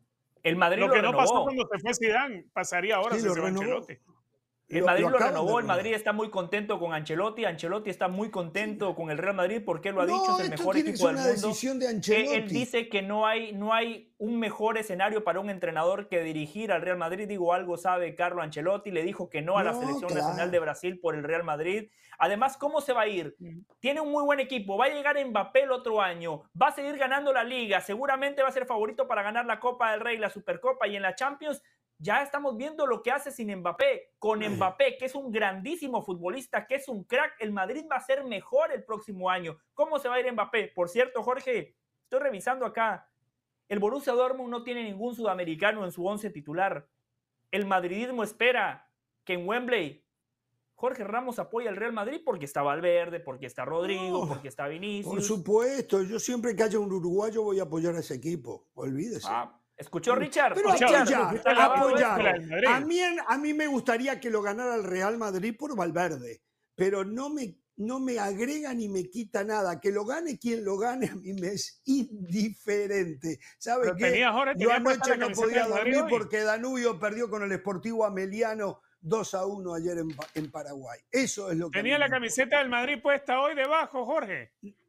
El Madrid Lo lo que no pasó renovó. cuando se fue Zidane, pasaría ahora Sí, si lo se va renovó. Ancelotti. El Lo- Madrid lo lo, acaban de renovó, el renovar. Madrid está muy contento con Ancelotti, Ancelotti está muy contento con el Real Madrid porque él lo ha dicho, No, es el esto mejor tiene que equipo ser del una mundo. decisión de Que él Ancelotti. dice que no hay, no hay un mejor escenario para un entrenador que dirigir al Real Madrid. Digo, algo sabe Carlo Ancelotti, le dijo que no a la No, selección claro. nacional de Brasil por el Real Madrid. Además, ¿cómo se va a ir? Tiene un muy buen equipo, va a llegar Mbappé el otro año, va a seguir ganando la Liga, seguramente va a ser favorito para ganar la Copa del Rey, la Supercopa y en la Champions. Ya estamos viendo lo que hace sin Mbappé. Con Mbappé, que es un grandísimo futbolista, que es un crack, el Madrid va a ser mejor el próximo año. ¿Cómo se va a ir Mbappé? Por cierto, Jorge, estoy revisando acá. El Borussia Dortmund no tiene ningún sudamericano en su once titular. El madridismo espera que en Wembley Jorge Ramos apoya al Real Madrid porque está Valverde, porque está Rodrigo, No, porque está Vinicius. Por supuesto, yo siempre que haya un uruguayo voy a apoyar a ese equipo. Olvídese. Ah, ¿escuchó Richard? Pero Richard, apoyar, está grabado apoyar. esto. del Madrid. A mí, a mí me gustaría que lo ganara el Real Madrid por Valverde, pero no me, no me agrega ni me quita nada. Que lo gane quien lo gane a mí me es indiferente. ¿Sabe Pero qué? tenía, Jorge, Yo tenía puesta anoche la no camiseta podía del Madrid dormir hoy. porque Danubio perdió con el Sportivo Ameliano dos a uno ayer en, Pa- en Paraguay. Eso es lo que a Tenía mí la me importa. camiseta del Madrid puesta hoy debajo, Jorge.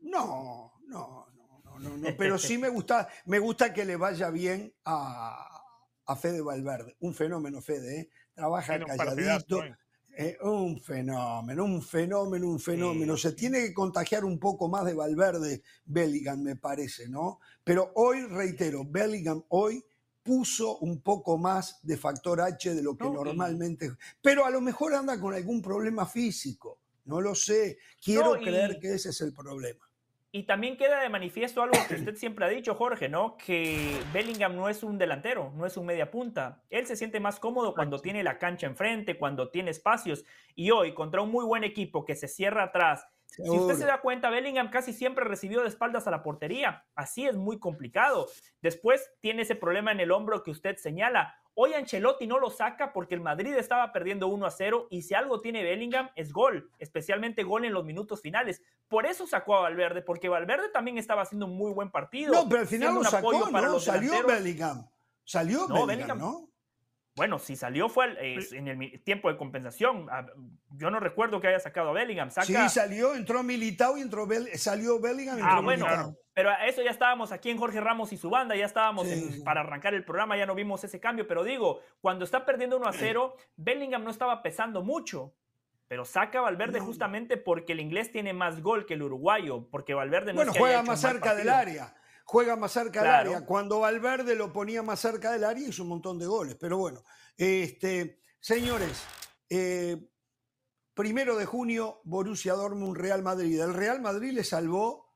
No, no, no, no, no, no, pero sí me gusta, me gusta que le vaya bien a, a Fede Valverde. Un fenómeno, Fede, ¿eh? Trabaja Tiene un partidazo calladito. hoy. eh, un fenómeno, un fenómeno, un fenómeno. Sí, Se sí. tiene que contagiar un poco más de Valverde, Bellingham, me parece, ¿no? Pero hoy, reitero, Bellingham hoy puso un poco más de factor H de lo que No, y- normalmente... Pero a lo mejor anda con algún problema físico. No lo sé. Quiero No, y- creer que ese es el problema. Y también queda de manifiesto algo que usted siempre ha dicho, Jorge, ¿no? Que Bellingham no es un delantero, no es un media punta. Él se siente más cómodo cuando tiene la cancha enfrente, cuando tiene espacios. Y hoy, contra un muy buen equipo que se cierra atrás, si usted Seguro. se da cuenta, Bellingham casi siempre recibió de espaldas a la portería. Así es muy complicado. Después tiene ese problema en el hombro que usted señala. Hoy Ancelotti no lo saca porque el Madrid estaba perdiendo uno a cero y si algo tiene Bellingham es gol, especialmente gol en los minutos finales. Por eso sacó a Valverde, porque Valverde también estaba haciendo un muy buen partido. No, pero al final siendo lo un apoyo sacó, para ¿no? los Salió delanteros. Bellingham. Salió No, Bellingham, Bellingham- ¿no? Bueno, si salió fue al- eh, en el mi- tiempo de compensación. Ah, Yo no recuerdo que haya sacado a Bellingham. Saca... Sí, salió, entró Militao y entró Bell- salió Bellingham y Ah, entró bueno, Militao. pero a eso ya estábamos aquí en Jorge Ramos y su banda, ya estábamos Sí, en- sí. para arrancar el programa, ya no vimos ese cambio, pero digo, cuando está perdiendo uno a cero, Bellingham no estaba pesando mucho, pero saca a Valverde No. justamente porque el inglés tiene más gol que el uruguayo, porque Valverde no Bueno, es que haya juega hecho más un mal cerca del partido. área. Juega más cerca Claro. del área. Cuando Valverde lo ponía más cerca del área, hizo un montón de goles. Pero bueno, este, señores, eh, primero de junio, Borussia Dortmund, Real Madrid. El Real Madrid le salvó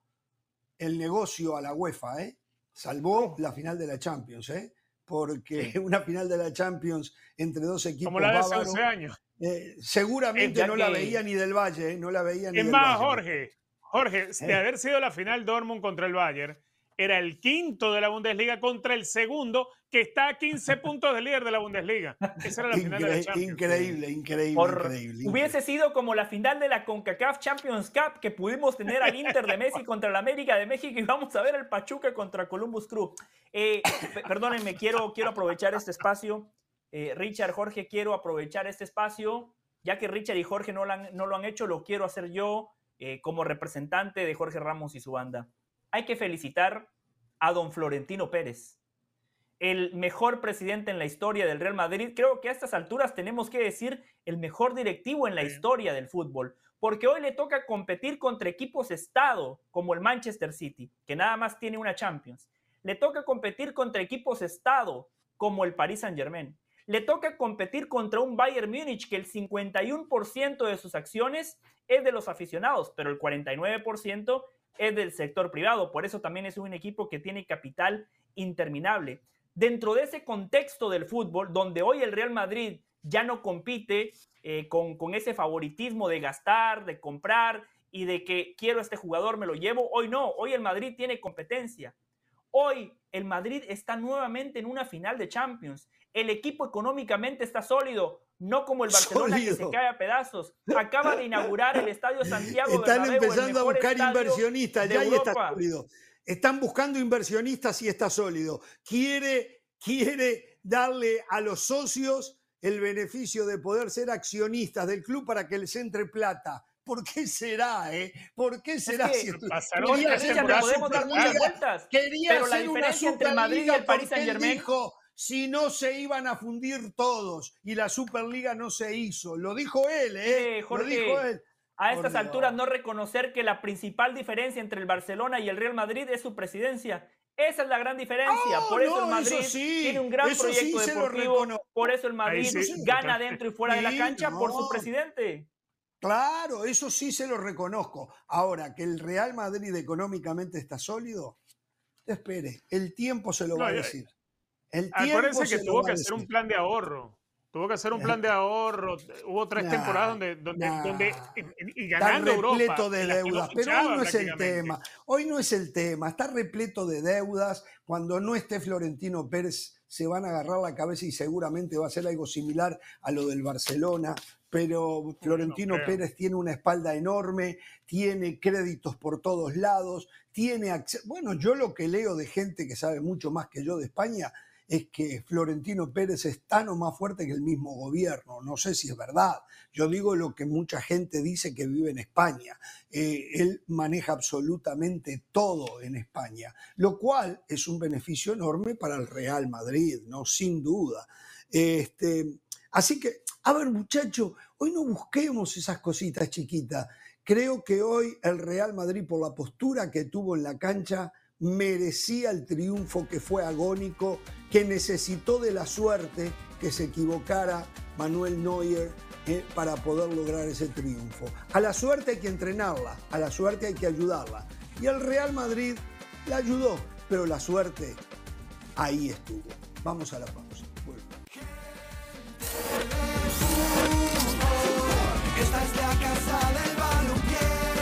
el negocio a la UEFA, ¿eh? Salvó la final de la Champions, ¿eh? Porque una final de la Champions entre dos equipos Como la de hace bávaros, once años. eh, seguramente Ya no la que- veía ni del Valle, ¿eh? No la veía ni Es del más, Valle. Jorge, Jorge, de Eh. haber sido la final Dortmund contra el Bayern, era el quinto de la Bundesliga contra el segundo, que está a quince puntos del líder de la Bundesliga. Esa era la final de la Incre- Champions. increíble, increíble, Por- increíble. Hubiese sido como la final de la CONCACAF Champions Cup que pudimos tener al Inter de Messi contra el América de México y vamos a ver el Pachuca contra Columbus Crew. Eh, pe- perdónenme, quiero, quiero aprovechar este espacio. Eh, Richard, Jorge, quiero aprovechar este espacio Ya que Richard y Jorge no lo han, no lo han hecho, lo quiero hacer yo eh, como representante de Jorge Ramos y su banda. Hay que felicitar a don Florentino Pérez, el mejor presidente en la historia del Real Madrid. Creo que a estas alturas tenemos que decir el mejor directivo en la historia del fútbol, porque hoy le toca competir contra equipos estado como el Manchester City, que nada más tiene una Champions. Le toca competir contra equipos estado como el Paris Saint-Germain. Le toca competir contra un Bayern Múnich que el cincuenta y uno por ciento de sus acciones es de los aficionados, pero el cuarenta y nueve por ciento es del sector privado. Por eso también es un equipo que tiene capital interminable. Dentro de ese contexto del fútbol, donde hoy el Real Madrid ya no compite eh, con, con ese favoritismo de gastar, de comprar y de que quiero a este jugador, me lo llevo, hoy no, hoy el Madrid tiene competencia. Hoy el Madrid está nuevamente en una final de Champions. El equipo económicamente está sólido, no como el Barcelona sólido, que se cae a pedazos. Acaba de inaugurar el Estadio Santiago Están Bernabéu, empezando a buscar inversionistas, ya ahí está Europa. sólido. Están buscando inversionistas y está sólido. Quiere, quiere darle a los socios el beneficio de poder ser accionistas del club para que les entre plata. ¿Por qué será, eh? ¿Por qué será? Es que, pasaron quería hacer una podemos dar muchas vueltas, quería pero la hacer diferencia una entre Madrid y el Paris Saint-Germain dijo, si no se iban a fundir todos y la Superliga no se hizo. Lo dijo él, ¿eh? eh Jorge, Lo dijo él. A estas Por alturas Dios. No reconocer que la principal diferencia entre el Barcelona y el Real Madrid es su presidencia. Esa es la gran diferencia. Oh, por eso no, el Madrid eso sí, tiene un gran proyecto sí deportivo. Por eso el Madrid sí, gana dentro y fuera sí, de la cancha no. por su presidente. Claro, eso sí se lo reconozco. Ahora, que el Real Madrid económicamente está sólido, espere, el tiempo se lo no, va a decir. El acuérdense que tuvo que hacer un plan de ahorro. Tuvo que hacer un plan de ahorro. Hubo tres nah, temporadas donde, donde, nah, donde y, y ganando está repleto Europa, de deudas. No pero hoy no es el tema. Hoy no es el tema. Está repleto de deudas. Cuando no esté Florentino Pérez, se van a agarrar la cabeza y seguramente va a ser algo similar a lo del Barcelona. Pero Florentino no Pérez tiene una espalda enorme, tiene créditos por todos lados, tiene acceso. Bueno, yo lo que leo de gente que sabe mucho más que yo de España es que Florentino Pérez es tan o más fuerte que el mismo gobierno. No sé si es verdad. Yo digo lo que mucha gente dice que vive en España. Eh, él maneja absolutamente todo en España, lo cual es un beneficio enorme para el Real Madrid, ¿no? Sin duda. Este, así que, a ver, muchachos, hoy no busquemos esas cositas chiquitas. Creo que hoy el Real Madrid, por la postura que tuvo en la cancha, merecía el triunfo, que fue agónico, que necesitó de la suerte que se equivocara Manuel Neuer eh, para poder lograr ese triunfo. A la suerte hay que entrenarla, a la suerte hay que ayudarla. Y el Real Madrid la ayudó, pero la suerte ahí estuvo. Vamos a la pausa. Bueno. Esta es la casa del balompié.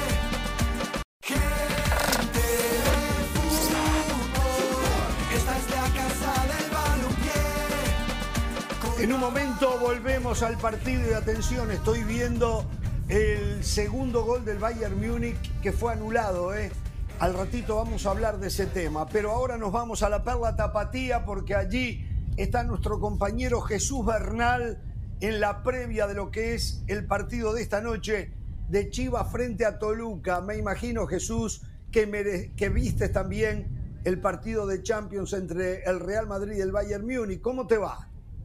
En un momento volvemos al partido y atención, estoy viendo el segundo gol del Bayern Múnich que fue anulado, ¿eh? Al ratito vamos a hablar de ese tema, pero ahora nos vamos a la Perla Tapatía porque allí está nuestro compañero Jesús Bernal en la previa de lo que es el partido de esta noche de Chivas frente a Toluca. Me imagino, Jesús, que, mere- que viste también el partido de Champions entre el Real Madrid y el Bayern Múnich. ¿Cómo te va?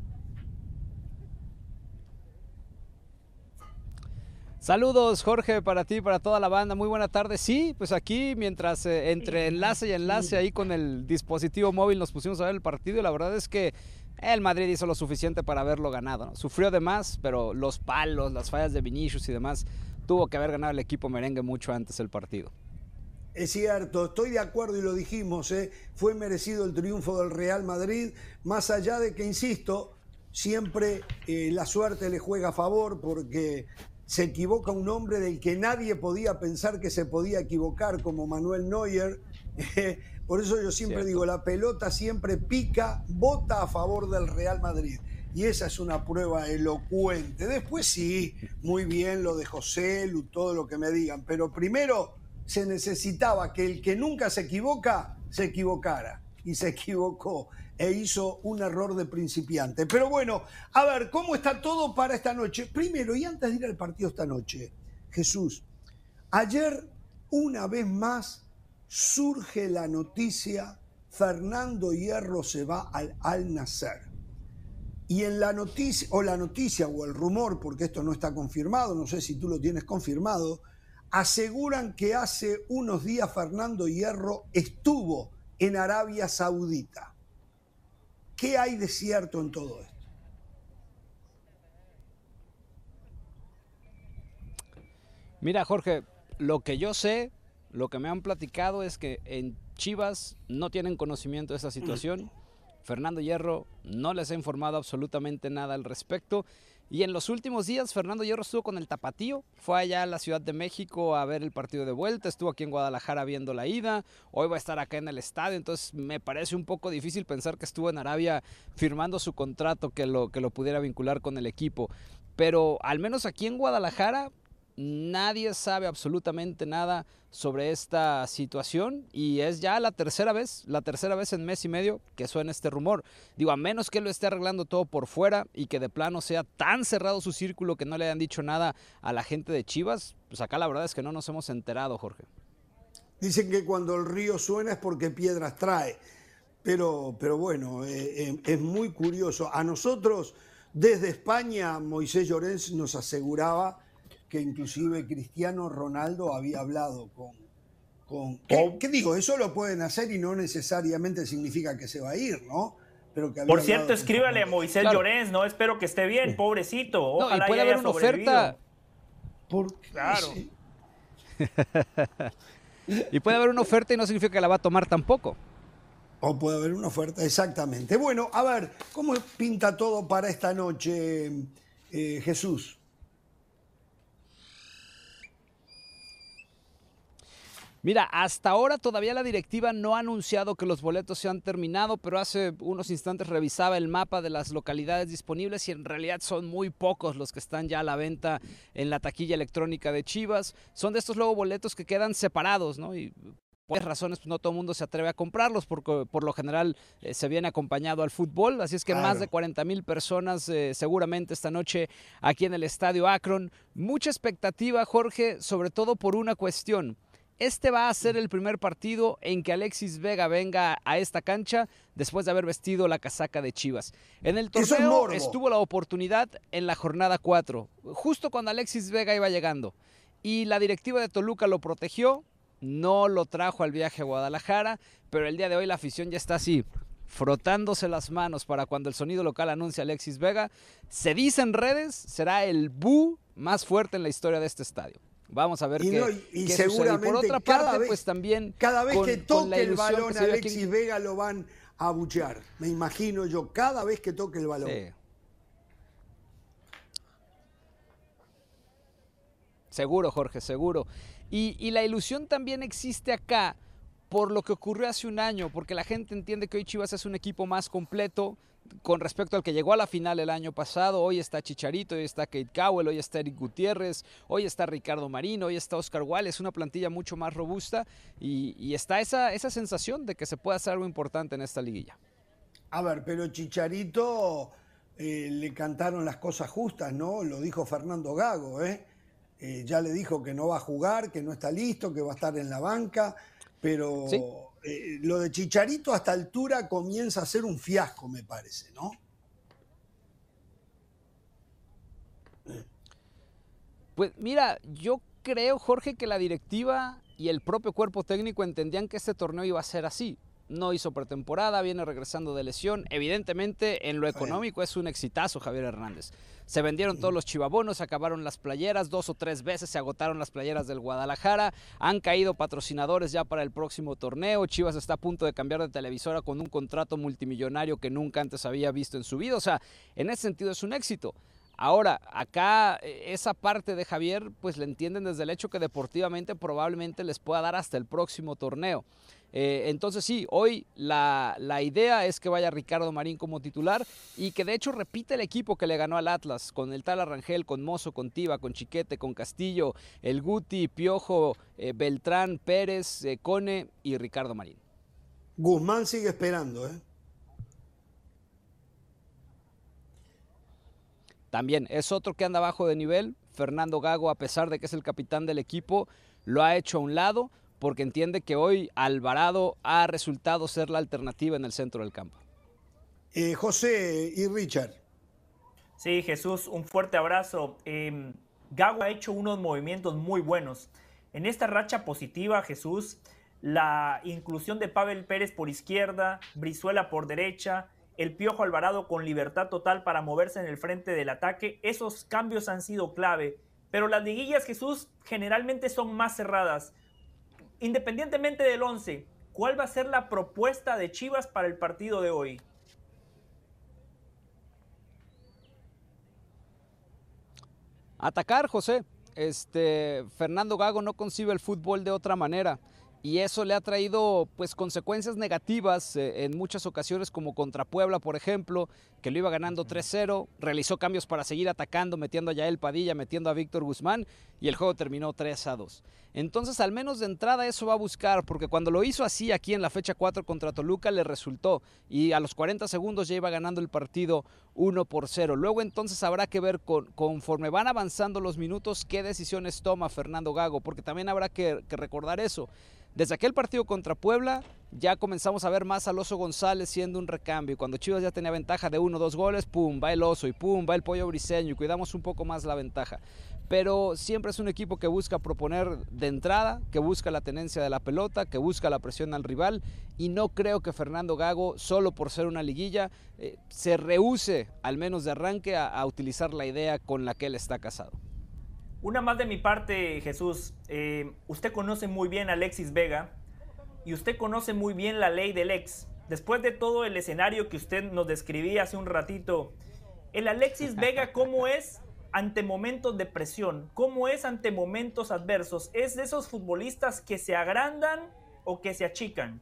Saludos, Jorge, para ti, para toda la banda. Muy buena tarde. Sí, pues aquí mientras eh, entre enlace y enlace ahí con el dispositivo móvil nos pusimos a ver el partido y la verdad es que el Madrid hizo lo suficiente para haberlo ganado, ¿no? Sufrió de más, pero los palos, las fallas de Vinicius y demás, tuvo que haber ganado el equipo merengue mucho antes del partido. Es cierto, estoy de acuerdo y lo dijimos, ¿eh? Fue merecido el triunfo del Real Madrid, más allá de que, insisto, siempre eh, la suerte le juega a favor porque se equivoca un hombre del que nadie podía pensar que se podía equivocar, como Manuel Neuer. Por eso yo siempre Cierto. digo, la pelota siempre pica, bota a favor del Real Madrid. Y esa es una prueba elocuente. Después sí, muy bien lo de José Lu, todo lo que me digan. Pero primero se necesitaba que el que nunca se equivoca, se equivocara. Y se equivocó e hizo un error de principiante. Pero bueno, a ver, ¿cómo está todo para esta noche? Primero, y antes de ir al partido esta noche, Jesús, ayer una vez más surge la noticia, Fernando Hierro se va al Al-Nassr. Y en la noticia, o la noticia o el rumor, porque esto no está confirmado, no sé si tú lo tienes confirmado, aseguran que hace unos días Fernando Hierro estuvo en Arabia Saudita. ¿Qué hay de cierto en todo esto? Mira, Jorge, lo que yo sé, lo que me han platicado es que en Chivas no tienen conocimiento de esa situación. Fernando Hierro no les ha informado absolutamente nada al respecto. Y en los últimos días, Fernando Hierro estuvo con el Tapatío, fue allá a la Ciudad de México a ver el partido de vuelta, estuvo aquí en Guadalajara viendo la ida, hoy va a estar acá en el estadio, entonces me parece un poco difícil pensar que estuvo en Arabia firmando su contrato que lo, que lo pudiera vincular con el equipo. Pero al menos aquí en Guadalajara, nadie sabe absolutamente nada sobre esta situación y es ya la tercera vez, la tercera vez en mes y medio que suena este rumor. Digo, a menos que él lo esté arreglando todo por fuera y que de plano sea tan cerrado su círculo que no le hayan dicho nada a la gente de Chivas, pues acá la verdad es que no nos hemos enterado, Jorge. Dicen que cuando el río suena es porque piedras trae, pero, pero bueno, eh, eh, es muy curioso. A nosotros, desde España, Moisés Llorens nos aseguraba que inclusive Cristiano Ronaldo había hablado con... con ¿qué, ¿Qué digo? Eso lo pueden hacer y no necesariamente significa que se va a ir, ¿no? Pero que Por cierto, escríbale a Moisés claro. Llorens, ¿no? Espero que esté bien, pobrecito. Ojalá no, y puede haber una oferta. ¿Por qué? Claro. Sí. Y puede haber una oferta y no significa que la va a tomar tampoco. O puede haber una oferta, exactamente. Bueno, a ver, ¿cómo pinta todo para esta noche, eh, Jesús? Mira, hasta ahora todavía la directiva no ha anunciado que los boletos se han terminado, pero hace unos instantes revisaba el mapa de las localidades disponibles y en realidad son muy pocos los que están ya a la venta en la taquilla electrónica de Chivas. Son de estos luego boletos que quedan separados, ¿no? Y por esas razones pues, no todo el mundo se atreve a comprarlos porque por lo general eh, se viene acompañado al fútbol, así es que claro. Más de cuarenta mil personas eh, seguramente esta noche aquí en el Estadio Akron. Mucha expectativa, Jorge, sobre todo por una cuestión. Este va a ser el primer partido en que Alexis Vega venga a esta cancha después de haber vestido la casaca de Chivas. En el torneo estuvo la oportunidad en la jornada cuatro, justo cuando Alexis Vega iba llegando. Y la directiva de Toluca lo protegió, no lo trajo al viaje a Guadalajara, pero el día de hoy la afición ya está así, frotándose las manos para cuando el sonido local anuncie a Alexis Vega. Se dice en redes, será el bu más fuerte en la historia de este estadio. Vamos a ver y qué, no, y, y qué seguramente sucede. Y por otra parte, vez, pues también cada vez con, que toque el balón Alexis aquí... Vega lo van a abuchear. Me imagino yo, cada vez que toque el balón. Sí. Seguro, Jorge, seguro. Y, y la ilusión también existe acá por lo que ocurrió hace un año, porque la gente entiende que hoy Chivas es un equipo más completo con respecto al que llegó a la final el año pasado. Hoy está Chicharito, hoy está Kate Cowell, hoy está Eric Gutiérrez, hoy está Ricardo Marín, hoy está Oscar Wall. Es una plantilla mucho más robusta y, y está esa, esa sensación de que se puede hacer algo importante en esta liguilla. A ver, pero Chicharito eh, le cantaron las cosas justas, ¿no? Lo dijo Fernando Gago, ¿eh? Eh, ya le dijo que no va a jugar, que no está listo, que va a estar en la banca, pero ¿sí? eh, lo de Chicharito a esta altura comienza a ser un fiasco, me parece, ¿no? Pues mira, yo creo, Jorge, que la directiva y el propio cuerpo técnico entendían que este torneo iba a ser así. No hizo pretemporada, viene regresando de lesión. Evidentemente, en lo económico es un exitazo Javier Hernández. Se vendieron todos los chivabonos, se acabaron las playeras, dos o tres veces se agotaron las playeras del Guadalajara. Han caído patrocinadores ya para el próximo torneo. Chivas está a punto de cambiar de televisora con un contrato multimillonario que nunca antes había visto en su vida. O sea, en ese sentido es un éxito. Ahora, acá esa parte de Javier, pues le entienden desde el hecho que deportivamente probablemente les pueda dar hasta el próximo torneo. Eh, entonces sí, hoy la, la idea es que vaya Ricardo Marín como titular y que de hecho repite el equipo que le ganó al Atlas, con el tal Arrangel, con Mozo, con Tiva, con Chiquete, con Castillo, el Guti, Piojo, eh, Beltrán, Pérez, eh, Cone y Ricardo Marín. Guzmán sigue esperando, ¿eh? también es otro que anda bajo de nivel. Fernando Gago, a pesar de que es el capitán del equipo, lo ha hecho a un lado porque entiende que hoy Alvarado ha resultado ser la alternativa en el centro del campo. Eh, José y Richard. Sí, Jesús, un fuerte abrazo. Eh, Gago ha hecho unos movimientos muy buenos. En esta racha positiva, Jesús, la inclusión de Pavel Pérez por izquierda, Brizuela por derecha, el Piojo Alvarado con libertad total para moverse en el frente del ataque, esos cambios han sido clave. Pero las liguillas, Jesús, generalmente son más cerradas. Independientemente del once, ¿cuál va a ser la propuesta de Chivas para el partido de hoy? Atacar, José. Este, Fernando Gago no concibe el fútbol de otra manera y eso le ha traído pues consecuencias negativas eh, en muchas ocasiones, como contra Puebla, por ejemplo, que lo iba ganando tres cero, realizó cambios para seguir atacando, metiendo a Yael Padilla, metiendo a Víctor Guzmán y el juego terminó tres a dos. Entonces, al menos de entrada eso va a buscar, porque cuando lo hizo así aquí en la fecha cuatro contra Toluca le resultó y a los cuarenta segundos ya iba ganando el partido uno por cero. Luego entonces habrá que ver con, conforme van avanzando los minutos qué decisiones toma Fernando Gago, porque también habrá que, que recordar eso. Desde aquel partido contra Puebla ya comenzamos a ver más al Oso González siendo un recambio. Cuando Chivas ya tenía ventaja de uno o dos goles, pum, va el Oso y pum, va el Pollo Briseño y cuidamos un poco más la ventaja. Pero siempre es un equipo que busca proponer de entrada, que busca la tenencia de la pelota, que busca la presión al rival y no creo que Fernando Gago, solo por ser una liguilla, eh, se rehúse, al menos de arranque, a, a utilizar la idea con la que él está casado. Una más de mi parte, Jesús. Eh, usted conoce muy bien a Alexis Vega y usted conoce muy bien la ley del ex. Después de todo el escenario que usted nos describía hace un ratito, el Alexis Vega, ¿cómo es ante momentos de presión? ¿Cómo es ante momentos adversos? ¿Es de esos futbolistas que se agrandan o que se achican?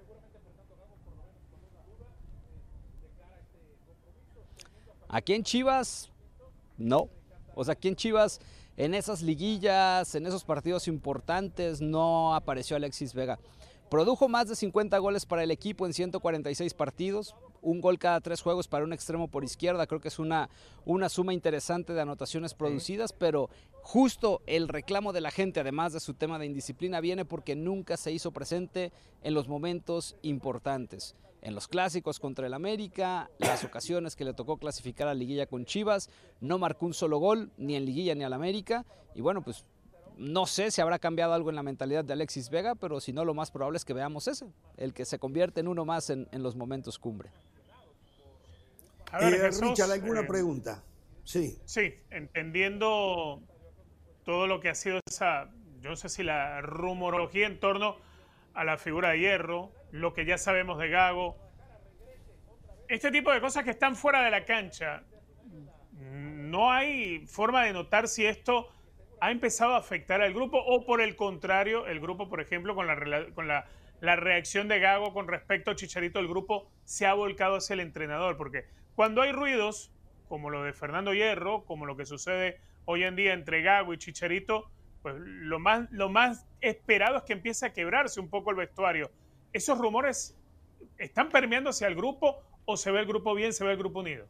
Aquí en Chivas, no. O sea, aquí en Chivas, en esas liguillas, en esos partidos importantes, no apareció Alexis Vega. Produjo más de cincuenta goles para el equipo en ciento cuarenta y seis partidos, un gol cada tres juegos para un extremo por izquierda. Creo que es una, una suma interesante de anotaciones producidas, pero justo el reclamo de la gente, además de su tema de indisciplina, viene porque nunca se hizo presente en los momentos importantes. En los clásicos contra el América, las ocasiones que le tocó clasificar a liguilla con Chivas, no marcó un solo gol, ni en liguilla ni al América, y bueno, pues no sé si habrá cambiado algo en la mentalidad de Alexis Vega, pero si no, lo más probable es que veamos ese, el que se convierte en uno más en, en los momentos cumbre. A ver, eh, Jesús, Richard, ¿alguna eh, pregunta? Sí. Sí, entendiendo todo lo que ha sido esa, yo no sé si la rumorología en torno a la figura de Hierro, lo que ya sabemos de Gago, este tipo de cosas que están fuera de la cancha, no hay forma de notar si esto ha empezado a afectar al grupo o por el contrario, el grupo, por ejemplo, con la, con la, la reacción de Gago con respecto a Chicharito, el grupo se ha volcado hacia el entrenador, porque cuando hay ruidos, como lo de Fernando Hierro, como lo que sucede hoy en día entre Gago y Chicharito, pues lo más, lo más esperado es que empiece a quebrarse un poco el vestuario. ¿Esos rumores están permeando hacia el grupo o se ve el grupo bien, se ve el grupo unido?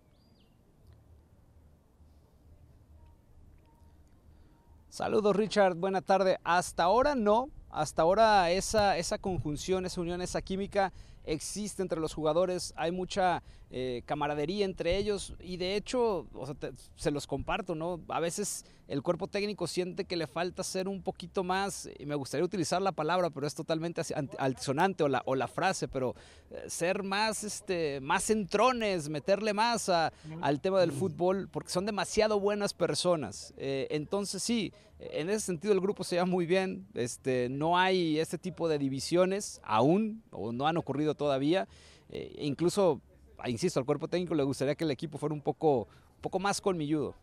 Saludos, Richard, buena tarde. Hasta ahora no, hasta ahora esa, esa conjunción, esa unión, esa química existe entre los jugadores, hay mucha eh, camaradería entre ellos y de hecho, o sea, te, se los comparto, ¿no? A veces el cuerpo técnico siente que le falta ser un poquito más, y me gustaría utilizar la palabra, pero es totalmente altisonante o la, o la frase, pero eh, ser más, este, más entrones, meterle más a, al tema del fútbol, porque son demasiado buenas personas. Eh, entonces sí, en ese sentido el grupo se lleva muy bien, este, no hay este tipo de divisiones aún, o no han ocurrido todavía, eh, incluso, insisto, al cuerpo técnico le gustaría que el equipo fuera un poco, un poco más colmilludo.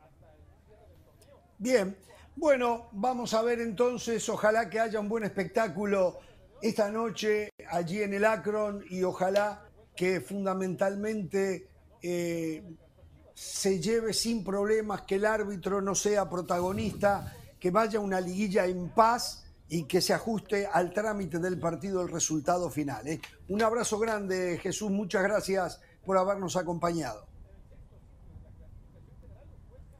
Bien, bueno, vamos a ver entonces, ojalá que haya un buen espectáculo esta noche allí en el Akron y ojalá que fundamentalmente eh, se lleve sin problemas, que el árbitro no sea protagonista, que vaya una liguilla en paz y que se ajuste al trámite del partido el resultado final. ¿eh? Un abrazo grande, Jesús, muchas gracias por habernos acompañado.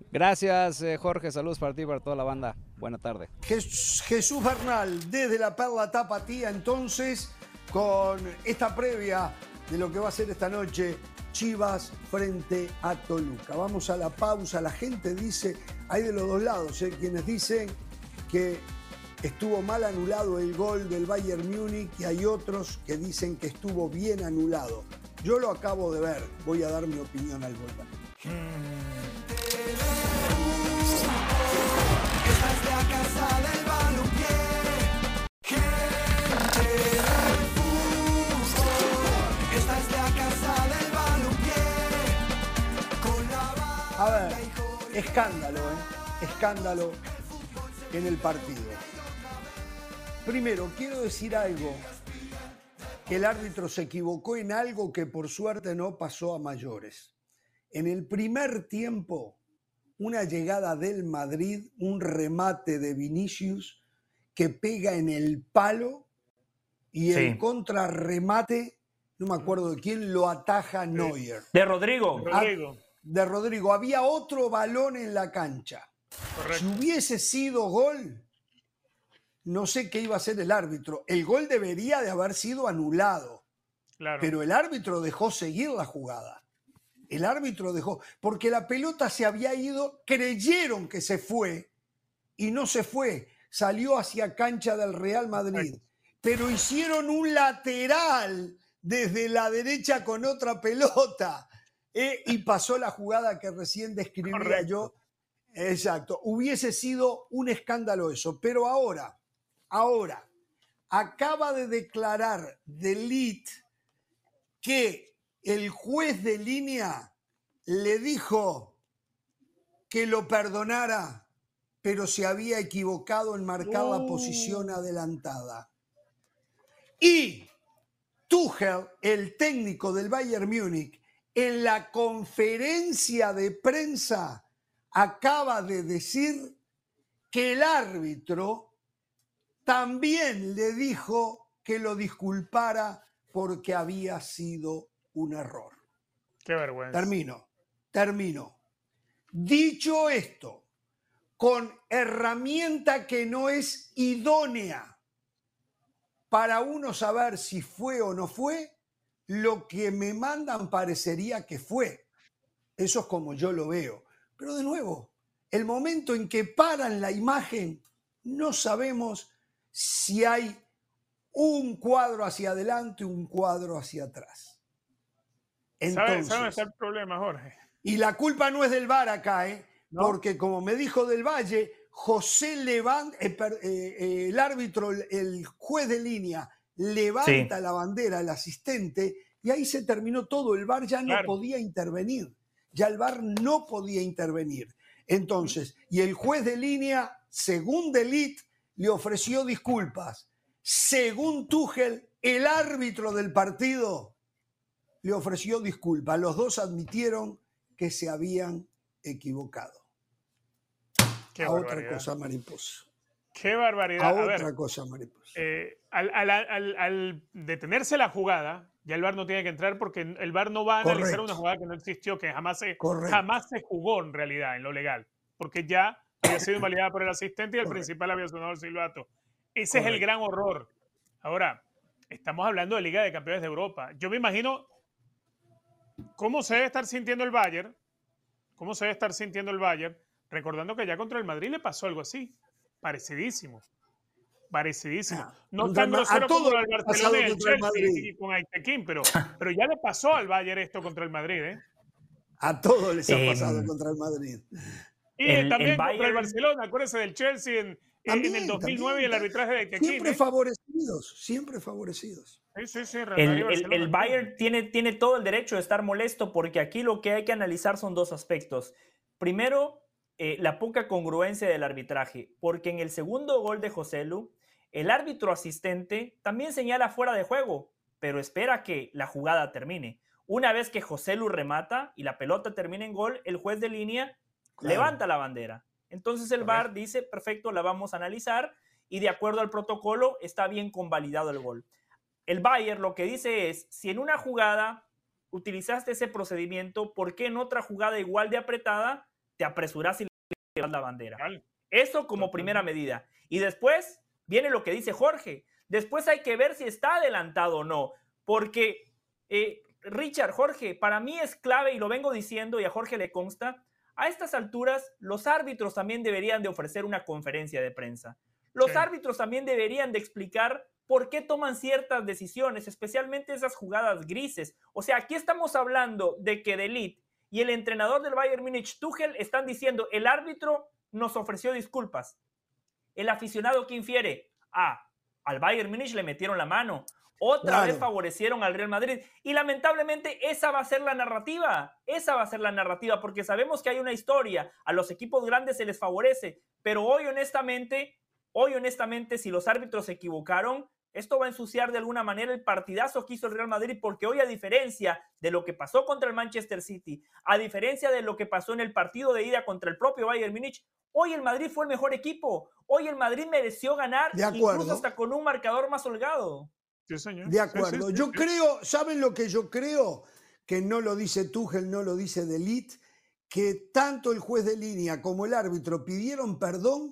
Gracias, eh, Jorge. Saludos para ti y para toda la banda. Buena tarde. Jes- Jesús Bernal, desde la Perla Tapatía, entonces, con esta previa de lo que va a ser esta noche Chivas frente a Toluca. Vamos a la pausa. La gente dice, hay de los dos lados, ¿eh? Quienes dicen que estuvo mal anulado el gol del Bayern Múnich y hay otros que dicen que estuvo bien anulado. Yo lo acabo de ver, voy a dar mi opinión al volver. Esta es la casa del balompié. Gente del fútbol. Esta es la casa del balompié. Con la A ver, escándalo, ¿eh? Escándalo en el partido. Primero, quiero decir algo, que el árbitro se equivocó en algo que por suerte no pasó a mayores. En el primer tiempo, una llegada del Madrid, un remate de Vinicius que pega en el palo y Sí. el contrarremate, no me acuerdo de quién, lo ataja Neuer. De Rodrigo. Rodrigo. De Rodrigo. Había otro balón en la cancha. Correcto. Si hubiese sido gol, no sé qué iba a hacer el árbitro. El gol debería de haber sido anulado, Claro. pero el árbitro dejó seguir la jugada. El árbitro dejó, porque la pelota se había ido, creyeron que se fue y no se fue. Salió hacia cancha del Real Madrid, pero hicieron un lateral desde la derecha con otra pelota eh, y pasó la jugada que recién describía Correcto. yo. Exacto, hubiese sido un escándalo eso, pero ahora, ahora, acaba de declarar De Ligt que el juez de línea le dijo que lo perdonara, pero se había equivocado en marcar la posición adelantada. Y Tuchel, el técnico del Bayern Múnich, en la conferencia de prensa acaba de decir que el árbitro también le dijo que lo disculpara porque había sido un error. Qué vergüenza. Termino, termino. Dicho esto, con herramienta que no es idónea para uno saber si fue o no fue, lo que me mandan parecería que fue. Eso es como yo lo veo. Pero de nuevo, el momento en que paran la imagen, no sabemos si hay un cuadro hacia adelante, un cuadro hacia atrás. ¿Sabes Entonces, ¿sabe dónde está el problema, Jorge? y la culpa no es del V A R acá, ¿eh? ¿No? Porque como me dijo Del Valle, José levanta, eh, per- eh, eh, el árbitro, el, el juez de línea, levanta Sí. la bandera, el asistente, y ahí se terminó todo. El V A R ya no Claro. podía intervenir. Ya el V A R no podía intervenir. Entonces, y el juez de línea, según De Ligt, le ofreció disculpas. Según Tuchel, el árbitro del partido le ofreció disculpas. Los dos admitieron que se habían equivocado. Qué a otra barbaridad. cosa, mariposa. Qué barbaridad. A A ver, otra cosa, mariposa. eh, al, al- al- al detenerse la jugada, ya el V A R no tiene que entrar porque el V A R no va a analizar Correcto. una jugada que no existió, que jamás se, Correcto. jamás se jugó en realidad, en lo legal, porque ya había sido invalidada por el asistente y el Correcto. principal había sonado el silbato. Ese es el Correcto. gran horror. Ahora, estamos hablando de Liga de Campeones de Europa. Yo me imagino cómo se debe estar sintiendo el Bayern, cómo se debe estar sintiendo el Bayern, recordando que ya contra el Madrid le pasó algo así, parecidísimo. Parecidísimo. Ah, No contra tan el Ma- a grosero todos como el les ha pasado Barcelona y el contra el Chelsea Madrid. y con Aitequín, pero, pero ya le pasó al Bayern esto contra el Madrid, ¿eh? A todos les ha Em, pasado contra el Madrid. Y El- también el contra el Bayern- Barcelona, acuérdense del Chelsea en, en- También, en el dos mil nueve y el también, arbitraje de Aitequín. Siempre ¿eh? favorecidos, siempre favorecidos. Sí, sí, sí, Real El, Madrid y el- Barcelona. el Bayern tiene, tiene todo el derecho de estar molesto porque aquí lo que hay que analizar son dos aspectos. Primero, eh, la poca congruencia del arbitraje, porque en el segundo gol de Joselu, el árbitro asistente también señala fuera de juego, pero espera que la jugada termine. Una vez que Joselu remata y la pelota termina en gol, el juez de línea Claro. levanta la bandera. Entonces el V A R dice, perfecto, la vamos a analizar y de acuerdo al protocolo está bien convalidado el gol. El Bayern lo que dice es, si en una jugada utilizaste ese procedimiento, ¿por qué en otra jugada igual de apretada te apresuras y le llevas la bandera. Vale. Eso como primera medida. Y después viene lo que dice Jorge. Después hay que ver si está adelantado o no. Porque, eh, Richard, Jorge, para mí es clave, y lo vengo diciendo y a Jorge le consta, a estas alturas los árbitros también deberían de ofrecer una conferencia de prensa. Los Sí. árbitros también deberían de explicar por qué toman ciertas decisiones, especialmente esas jugadas grises. O sea, aquí estamos hablando de que De Ligt y el entrenador del Bayern Múnich, Tuchel, están diciendo, el árbitro nos ofreció disculpas. El aficionado que infiere, ah, al Bayern Múnich le metieron la mano. Otra Claro. vez favorecieron al Real Madrid. Y lamentablemente esa va a ser la narrativa. Esa va a ser la narrativa, porque sabemos que hay una historia. A los equipos grandes se les favorece. Pero hoy, honestamente, hoy, honestamente, si los árbitros se equivocaron, esto va a ensuciar de alguna manera el partidazo que hizo el Real Madrid, porque hoy, a diferencia de lo que pasó contra el Manchester City, a diferencia de lo que pasó en el partido de ida contra el propio Bayern Múnich, hoy el Madrid fue el mejor equipo. Hoy el Madrid mereció ganar, De acuerdo. incluso hasta con un marcador más holgado. Sí, señor. De Sí, acuerdo. sí, sí, Yo sí. creo, ¿saben lo que yo creo? Que no lo dice Tuchel, no lo dice De Ligt, que tanto el juez de línea como el árbitro pidieron perdón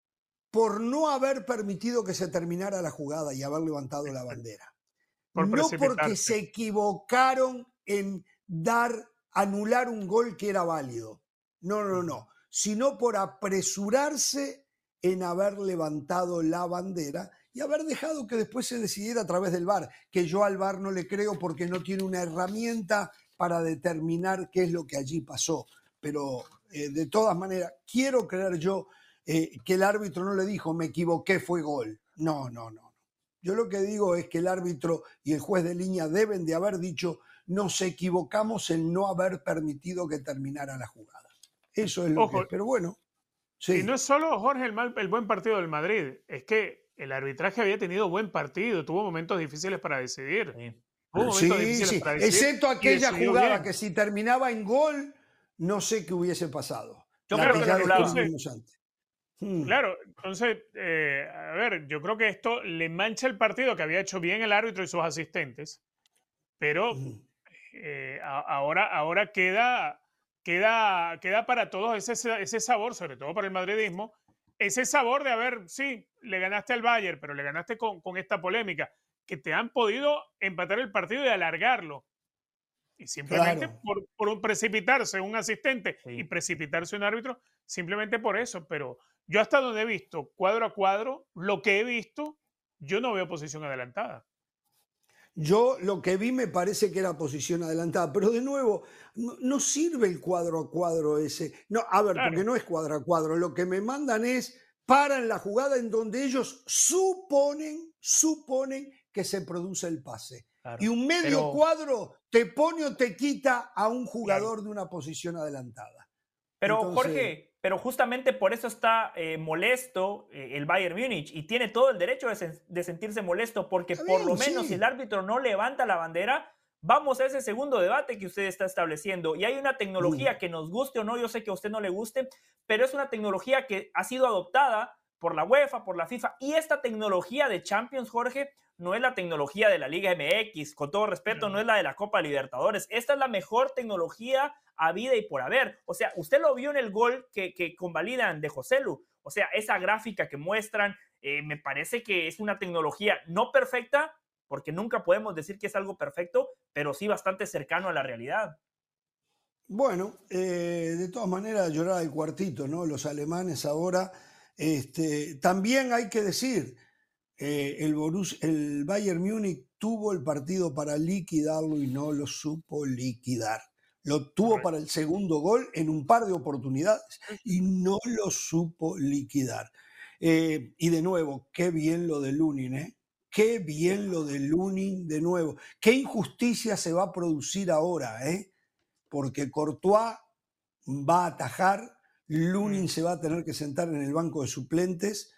por no haber permitido que se terminara la jugada y haber levantado la bandera. Por No porque precipitarse. se equivocaron en dar, anular un gol que era válido. No, no, no. Sino por apresurarse en haber levantado la bandera y haber dejado que después se decidiera a través del V A R, que yo al V A R no le creo porque no tiene una herramienta para determinar qué es lo que allí pasó. Pero eh, de todas maneras, quiero creer yo eh, que el árbitro no le dijo, me equivoqué, fue gol. No, no, no. Yo lo que digo es que el árbitro y el juez de línea deben de haber dicho, nos equivocamos en no haber permitido que terminara la jugada. Eso es lo Ojo, que es. Pero bueno, sí. Y no es solo, Jorge, el, mal, el buen partido del Madrid, es que el arbitraje había tenido buen partido, tuvo momentos difíciles para decidir. Sí. Hubo momentos Sí, difíciles sí, para decidir excepto y aquella decidió jugada bien. que si terminaba en gol, no sé qué hubiese pasado. Yo La creo que que ya lo anulaban. describimos antes. Hmm. Claro, entonces, eh, a ver, yo creo que esto le mancha el partido que había hecho bien el árbitro y sus asistentes, pero Hmm. eh, a- ahora, ahora queda, queda, queda para todos ese, ese sabor, sobre todo para el madridismo, ese sabor de, a ver, sí, le ganaste al Bayern, pero le ganaste con, con esta polémica, que te han podido empatar el partido y alargarlo. Y simplemente Claro. por, por un precipitarse un asistente Sí. y precipitarse un árbitro, simplemente por eso. Pero yo hasta donde he visto cuadro a cuadro, lo que he visto, yo no veo posición adelantada. Yo lo que vi me parece que era posición adelantada, pero de nuevo, no, no sirve el cuadro a cuadro ese. No, a ver, Claro. porque no es cuadro a cuadro. Lo que me mandan es paran la jugada en donde ellos suponen, suponen que se produce el pase. Claro. Y un medio Pero- cuadro te pone o te quita a un jugador de una posición adelantada. Pero Entonces- Jorge, pero justamente por eso está eh, molesto eh, el Bayern Múnich y tiene todo el derecho de, sen- de sentirse molesto porque Está por bien, lo menos sí. si el árbitro no levanta la bandera, vamos a ese segundo debate que usted está estableciendo. Y hay una tecnología Mm. que nos guste o no, yo sé que a usted no le guste, pero es una tecnología que ha sido adoptada por la UEFA, por la FIFA. Y esta tecnología de Champions, Jorge, no es la tecnología de la Liga M X, con todo respeto, No. no es la de la Copa Libertadores. Esta es la mejor tecnología habida y por haber. O sea, usted lo vio en el gol que, que convalidan de Joselu. O sea, esa gráfica que muestran, eh, me parece que es una tecnología no perfecta, porque nunca podemos decir que es algo perfecto, pero sí bastante cercano a la realidad. Bueno, eh, de todas maneras, llorar el cuartito, ¿no? Los alemanes ahora, este, también hay que decir, eh, el, Borussia, el Bayern Múnich tuvo el partido para liquidarlo y no lo supo liquidar. Lo tuvo Correcto. para el segundo gol en un par de oportunidades y no lo supo liquidar. Eh, y de nuevo, qué bien lo de Lunin, ¿eh? Qué bien lo de Lunin de nuevo. Qué injusticia se va a producir ahora, ¿eh? Porque Courtois va a atajar, Lunin Mm. se va a tener que sentar en el banco de suplentes.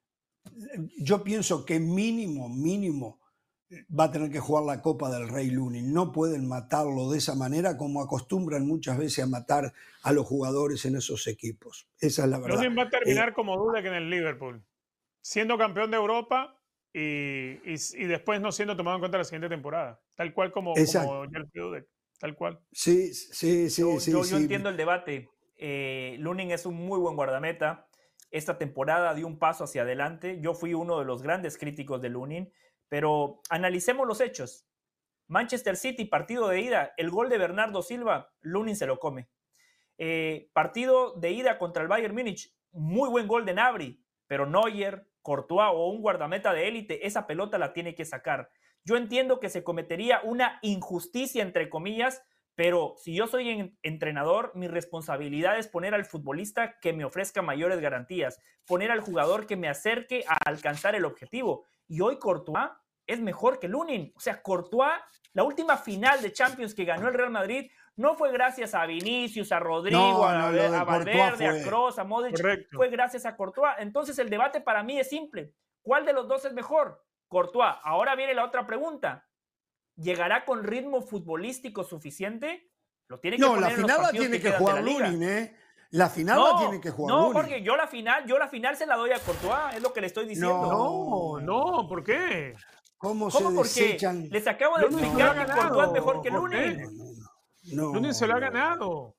Yo pienso que mínimo, mínimo, va a tener que jugar la Copa del Rey Lunin. No pueden matarlo de esa manera como acostumbran muchas veces a matar a los jugadores en esos equipos. Esa es la verdad. Lunin va a terminar Eh, como Dudek en el Liverpool, siendo campeón de Europa y, y, y después no siendo tomado en cuenta la siguiente temporada, tal cual como, Exacto. como Jerzy Dudek, tal cual. sí, sí, sí, Yo, sí, yo, yo sí. entiendo el debate. Eh, Lunin es un muy buen guardameta. Esta temporada dio un paso hacia adelante. Yo fui uno de los grandes críticos de Lunin, pero analicemos los hechos. Manchester City, partido de ida, el gol de Bernardo Silva, Lunin se lo come. Eh, partido de ida contra el Bayern Múnich, muy buen gol de Gnabry, pero Neuer, Courtois o un guardameta de élite, esa pelota la tiene que sacar. Yo entiendo que se cometería una injusticia, entre comillas, pero si yo soy en, entrenador, mi responsabilidad es poner al futbolista que me ofrezca mayores garantías, poner al jugador que me acerque a alcanzar el objetivo. Y hoy Courtois es mejor que Lunin. O sea, Courtois, la última final de Champions que ganó el Real Madrid, no fue gracias a Vinicius, a Rodrigo, No, a, no, a Valverde, fue. a Kroos, a Modric. Correcto. Fue gracias a Courtois. Entonces el debate para mí es simple. ¿Cuál de los dos es mejor? Courtois. Ahora viene la otra pregunta. ¿Llegará con ritmo futbolístico suficiente? Lo tiene que No, poner la en los final la partidos tiene que quedan de jugar la liga. Lunin, ¿eh? La final No, la tiene que jugar no, Lunin. porque yo la final, yo la final se la doy a Courtois, es lo que le estoy diciendo. No, no, ¿por qué? ¿Cómo, ¿Cómo se por qué? desechan? Les acabo de Lunin se lo explicar ha que Courtois es ganado, mejor que Jorge. Lunin. No, Lunin se lo ha no. ganado.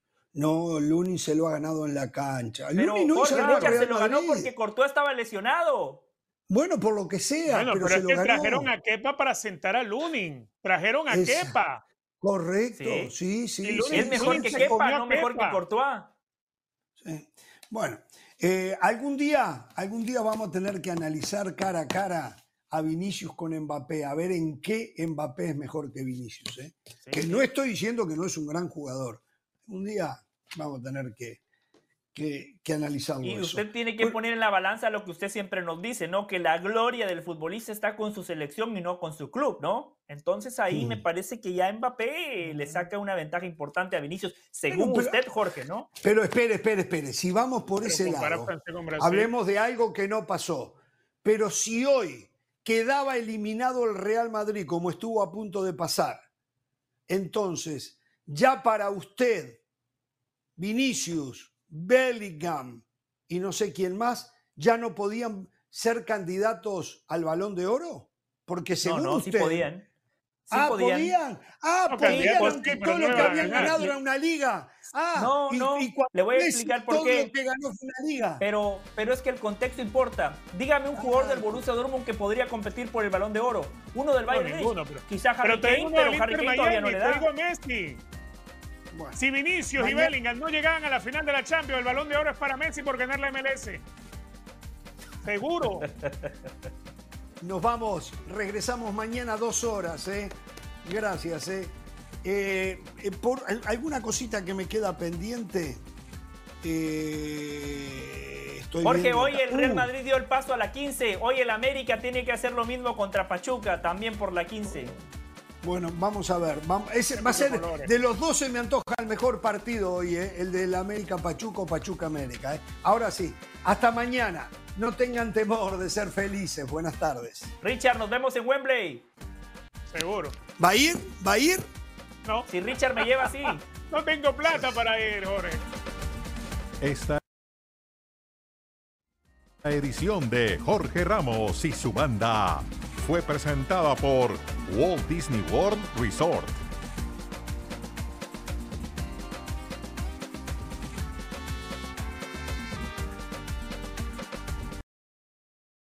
No, Lunin se lo ha ganado en la cancha. Pero Lunin no Jorge hizo nada Richard Real se lo ganó Madrid. porque Courtois estaba lesionado. Bueno, por lo que sea, Bueno, pero, pero, se es lo que ganó. trajeron a Kepa para sentar a Lunin. Trajeron a Esa. Kepa. Correcto, Sí. sí, sí. Y sí, Lunin Es mejor sí, que sí. se comió Kepa, a no mejor que Kepa. Courtois. Sí. Bueno, eh, algún día, algún día vamos a tener que analizar cara a cara a Vinicius con Mbappé, a ver en qué Mbappé es mejor que Vinicius. ¿eh? Sí, que sí. no estoy diciendo que no es un gran jugador. Un día vamos a tener que, que, que analizarlo. Y eso. usted tiene que Bueno, poner en la balanza lo que usted siempre nos dice, ¿no? Que la gloria del futbolista está con su selección y no con su club, ¿no? Entonces ahí Mm. me parece que ya Mbappé le saca una ventaja importante a Vinicius, según pero- usted, Jorge, ¿no? Pero espere, espere, espere. Si vamos por Pero ese compara lado, Francia con Brasil. hablemos de algo que no pasó. Pero si hoy quedaba eliminado el Real Madrid como estuvo a punto de pasar, entonces ya para usted, Vinicius, Bellingham y no sé quién más, ya no podían ser candidatos al Balón de Oro. Porque No, según no, usted... sí podían. Sí ah, podían. podían. Ah, No, podían, candidatos aunque sí, pero todo no lo que iban a habían ganar. ganado era una liga. Ah, No, y, no, y cuando le voy a Messi explicar por todo qué. lo que ganó fue una liga. Pero, pero es que el contexto importa. Dígame un jugador del Borussia Dortmund que podría competir por el Balón de Oro. Uno del No, Bayern Múnich. ninguno, pero- Quizá Harry Pero te Kane, digo pero del Harry Inter Kane todavía no Miami, le te digo da. Messi. Bueno, Si Vinicius y Mañana- Bellingham no llegaban a la final de la Champions, el Balón de Oro es para Messi por ganar la M L S. Seguro. nos vamos, regresamos mañana a dos horas, ¿eh? Gracias, ¿eh? Eh, eh, por al- alguna cosita que me queda pendiente. Eh, estoy Jorge, viendo hoy acá. el Real Uh, Madrid dio el paso a la quince. Hoy el América tiene que hacer lo mismo contra Pachuca, también por la quince. Bueno, vamos a ver. Vamos, ese va a ser, de los dos se me antoja el mejor partido hoy, ¿eh? El del América Pachuca o Pachuca América. ¿eh? Ahora sí, hasta mañana. No tengan temor de ser felices. Buenas tardes. Richard, nos vemos en Wembley. Seguro. ¿Va a ir? ¿Va a ir? No, Si Richard me lleva así. no tengo plata para ir, Jorge. Esta edición de Jorge Ramos y su banda fue presentada por Walt Disney World Resort.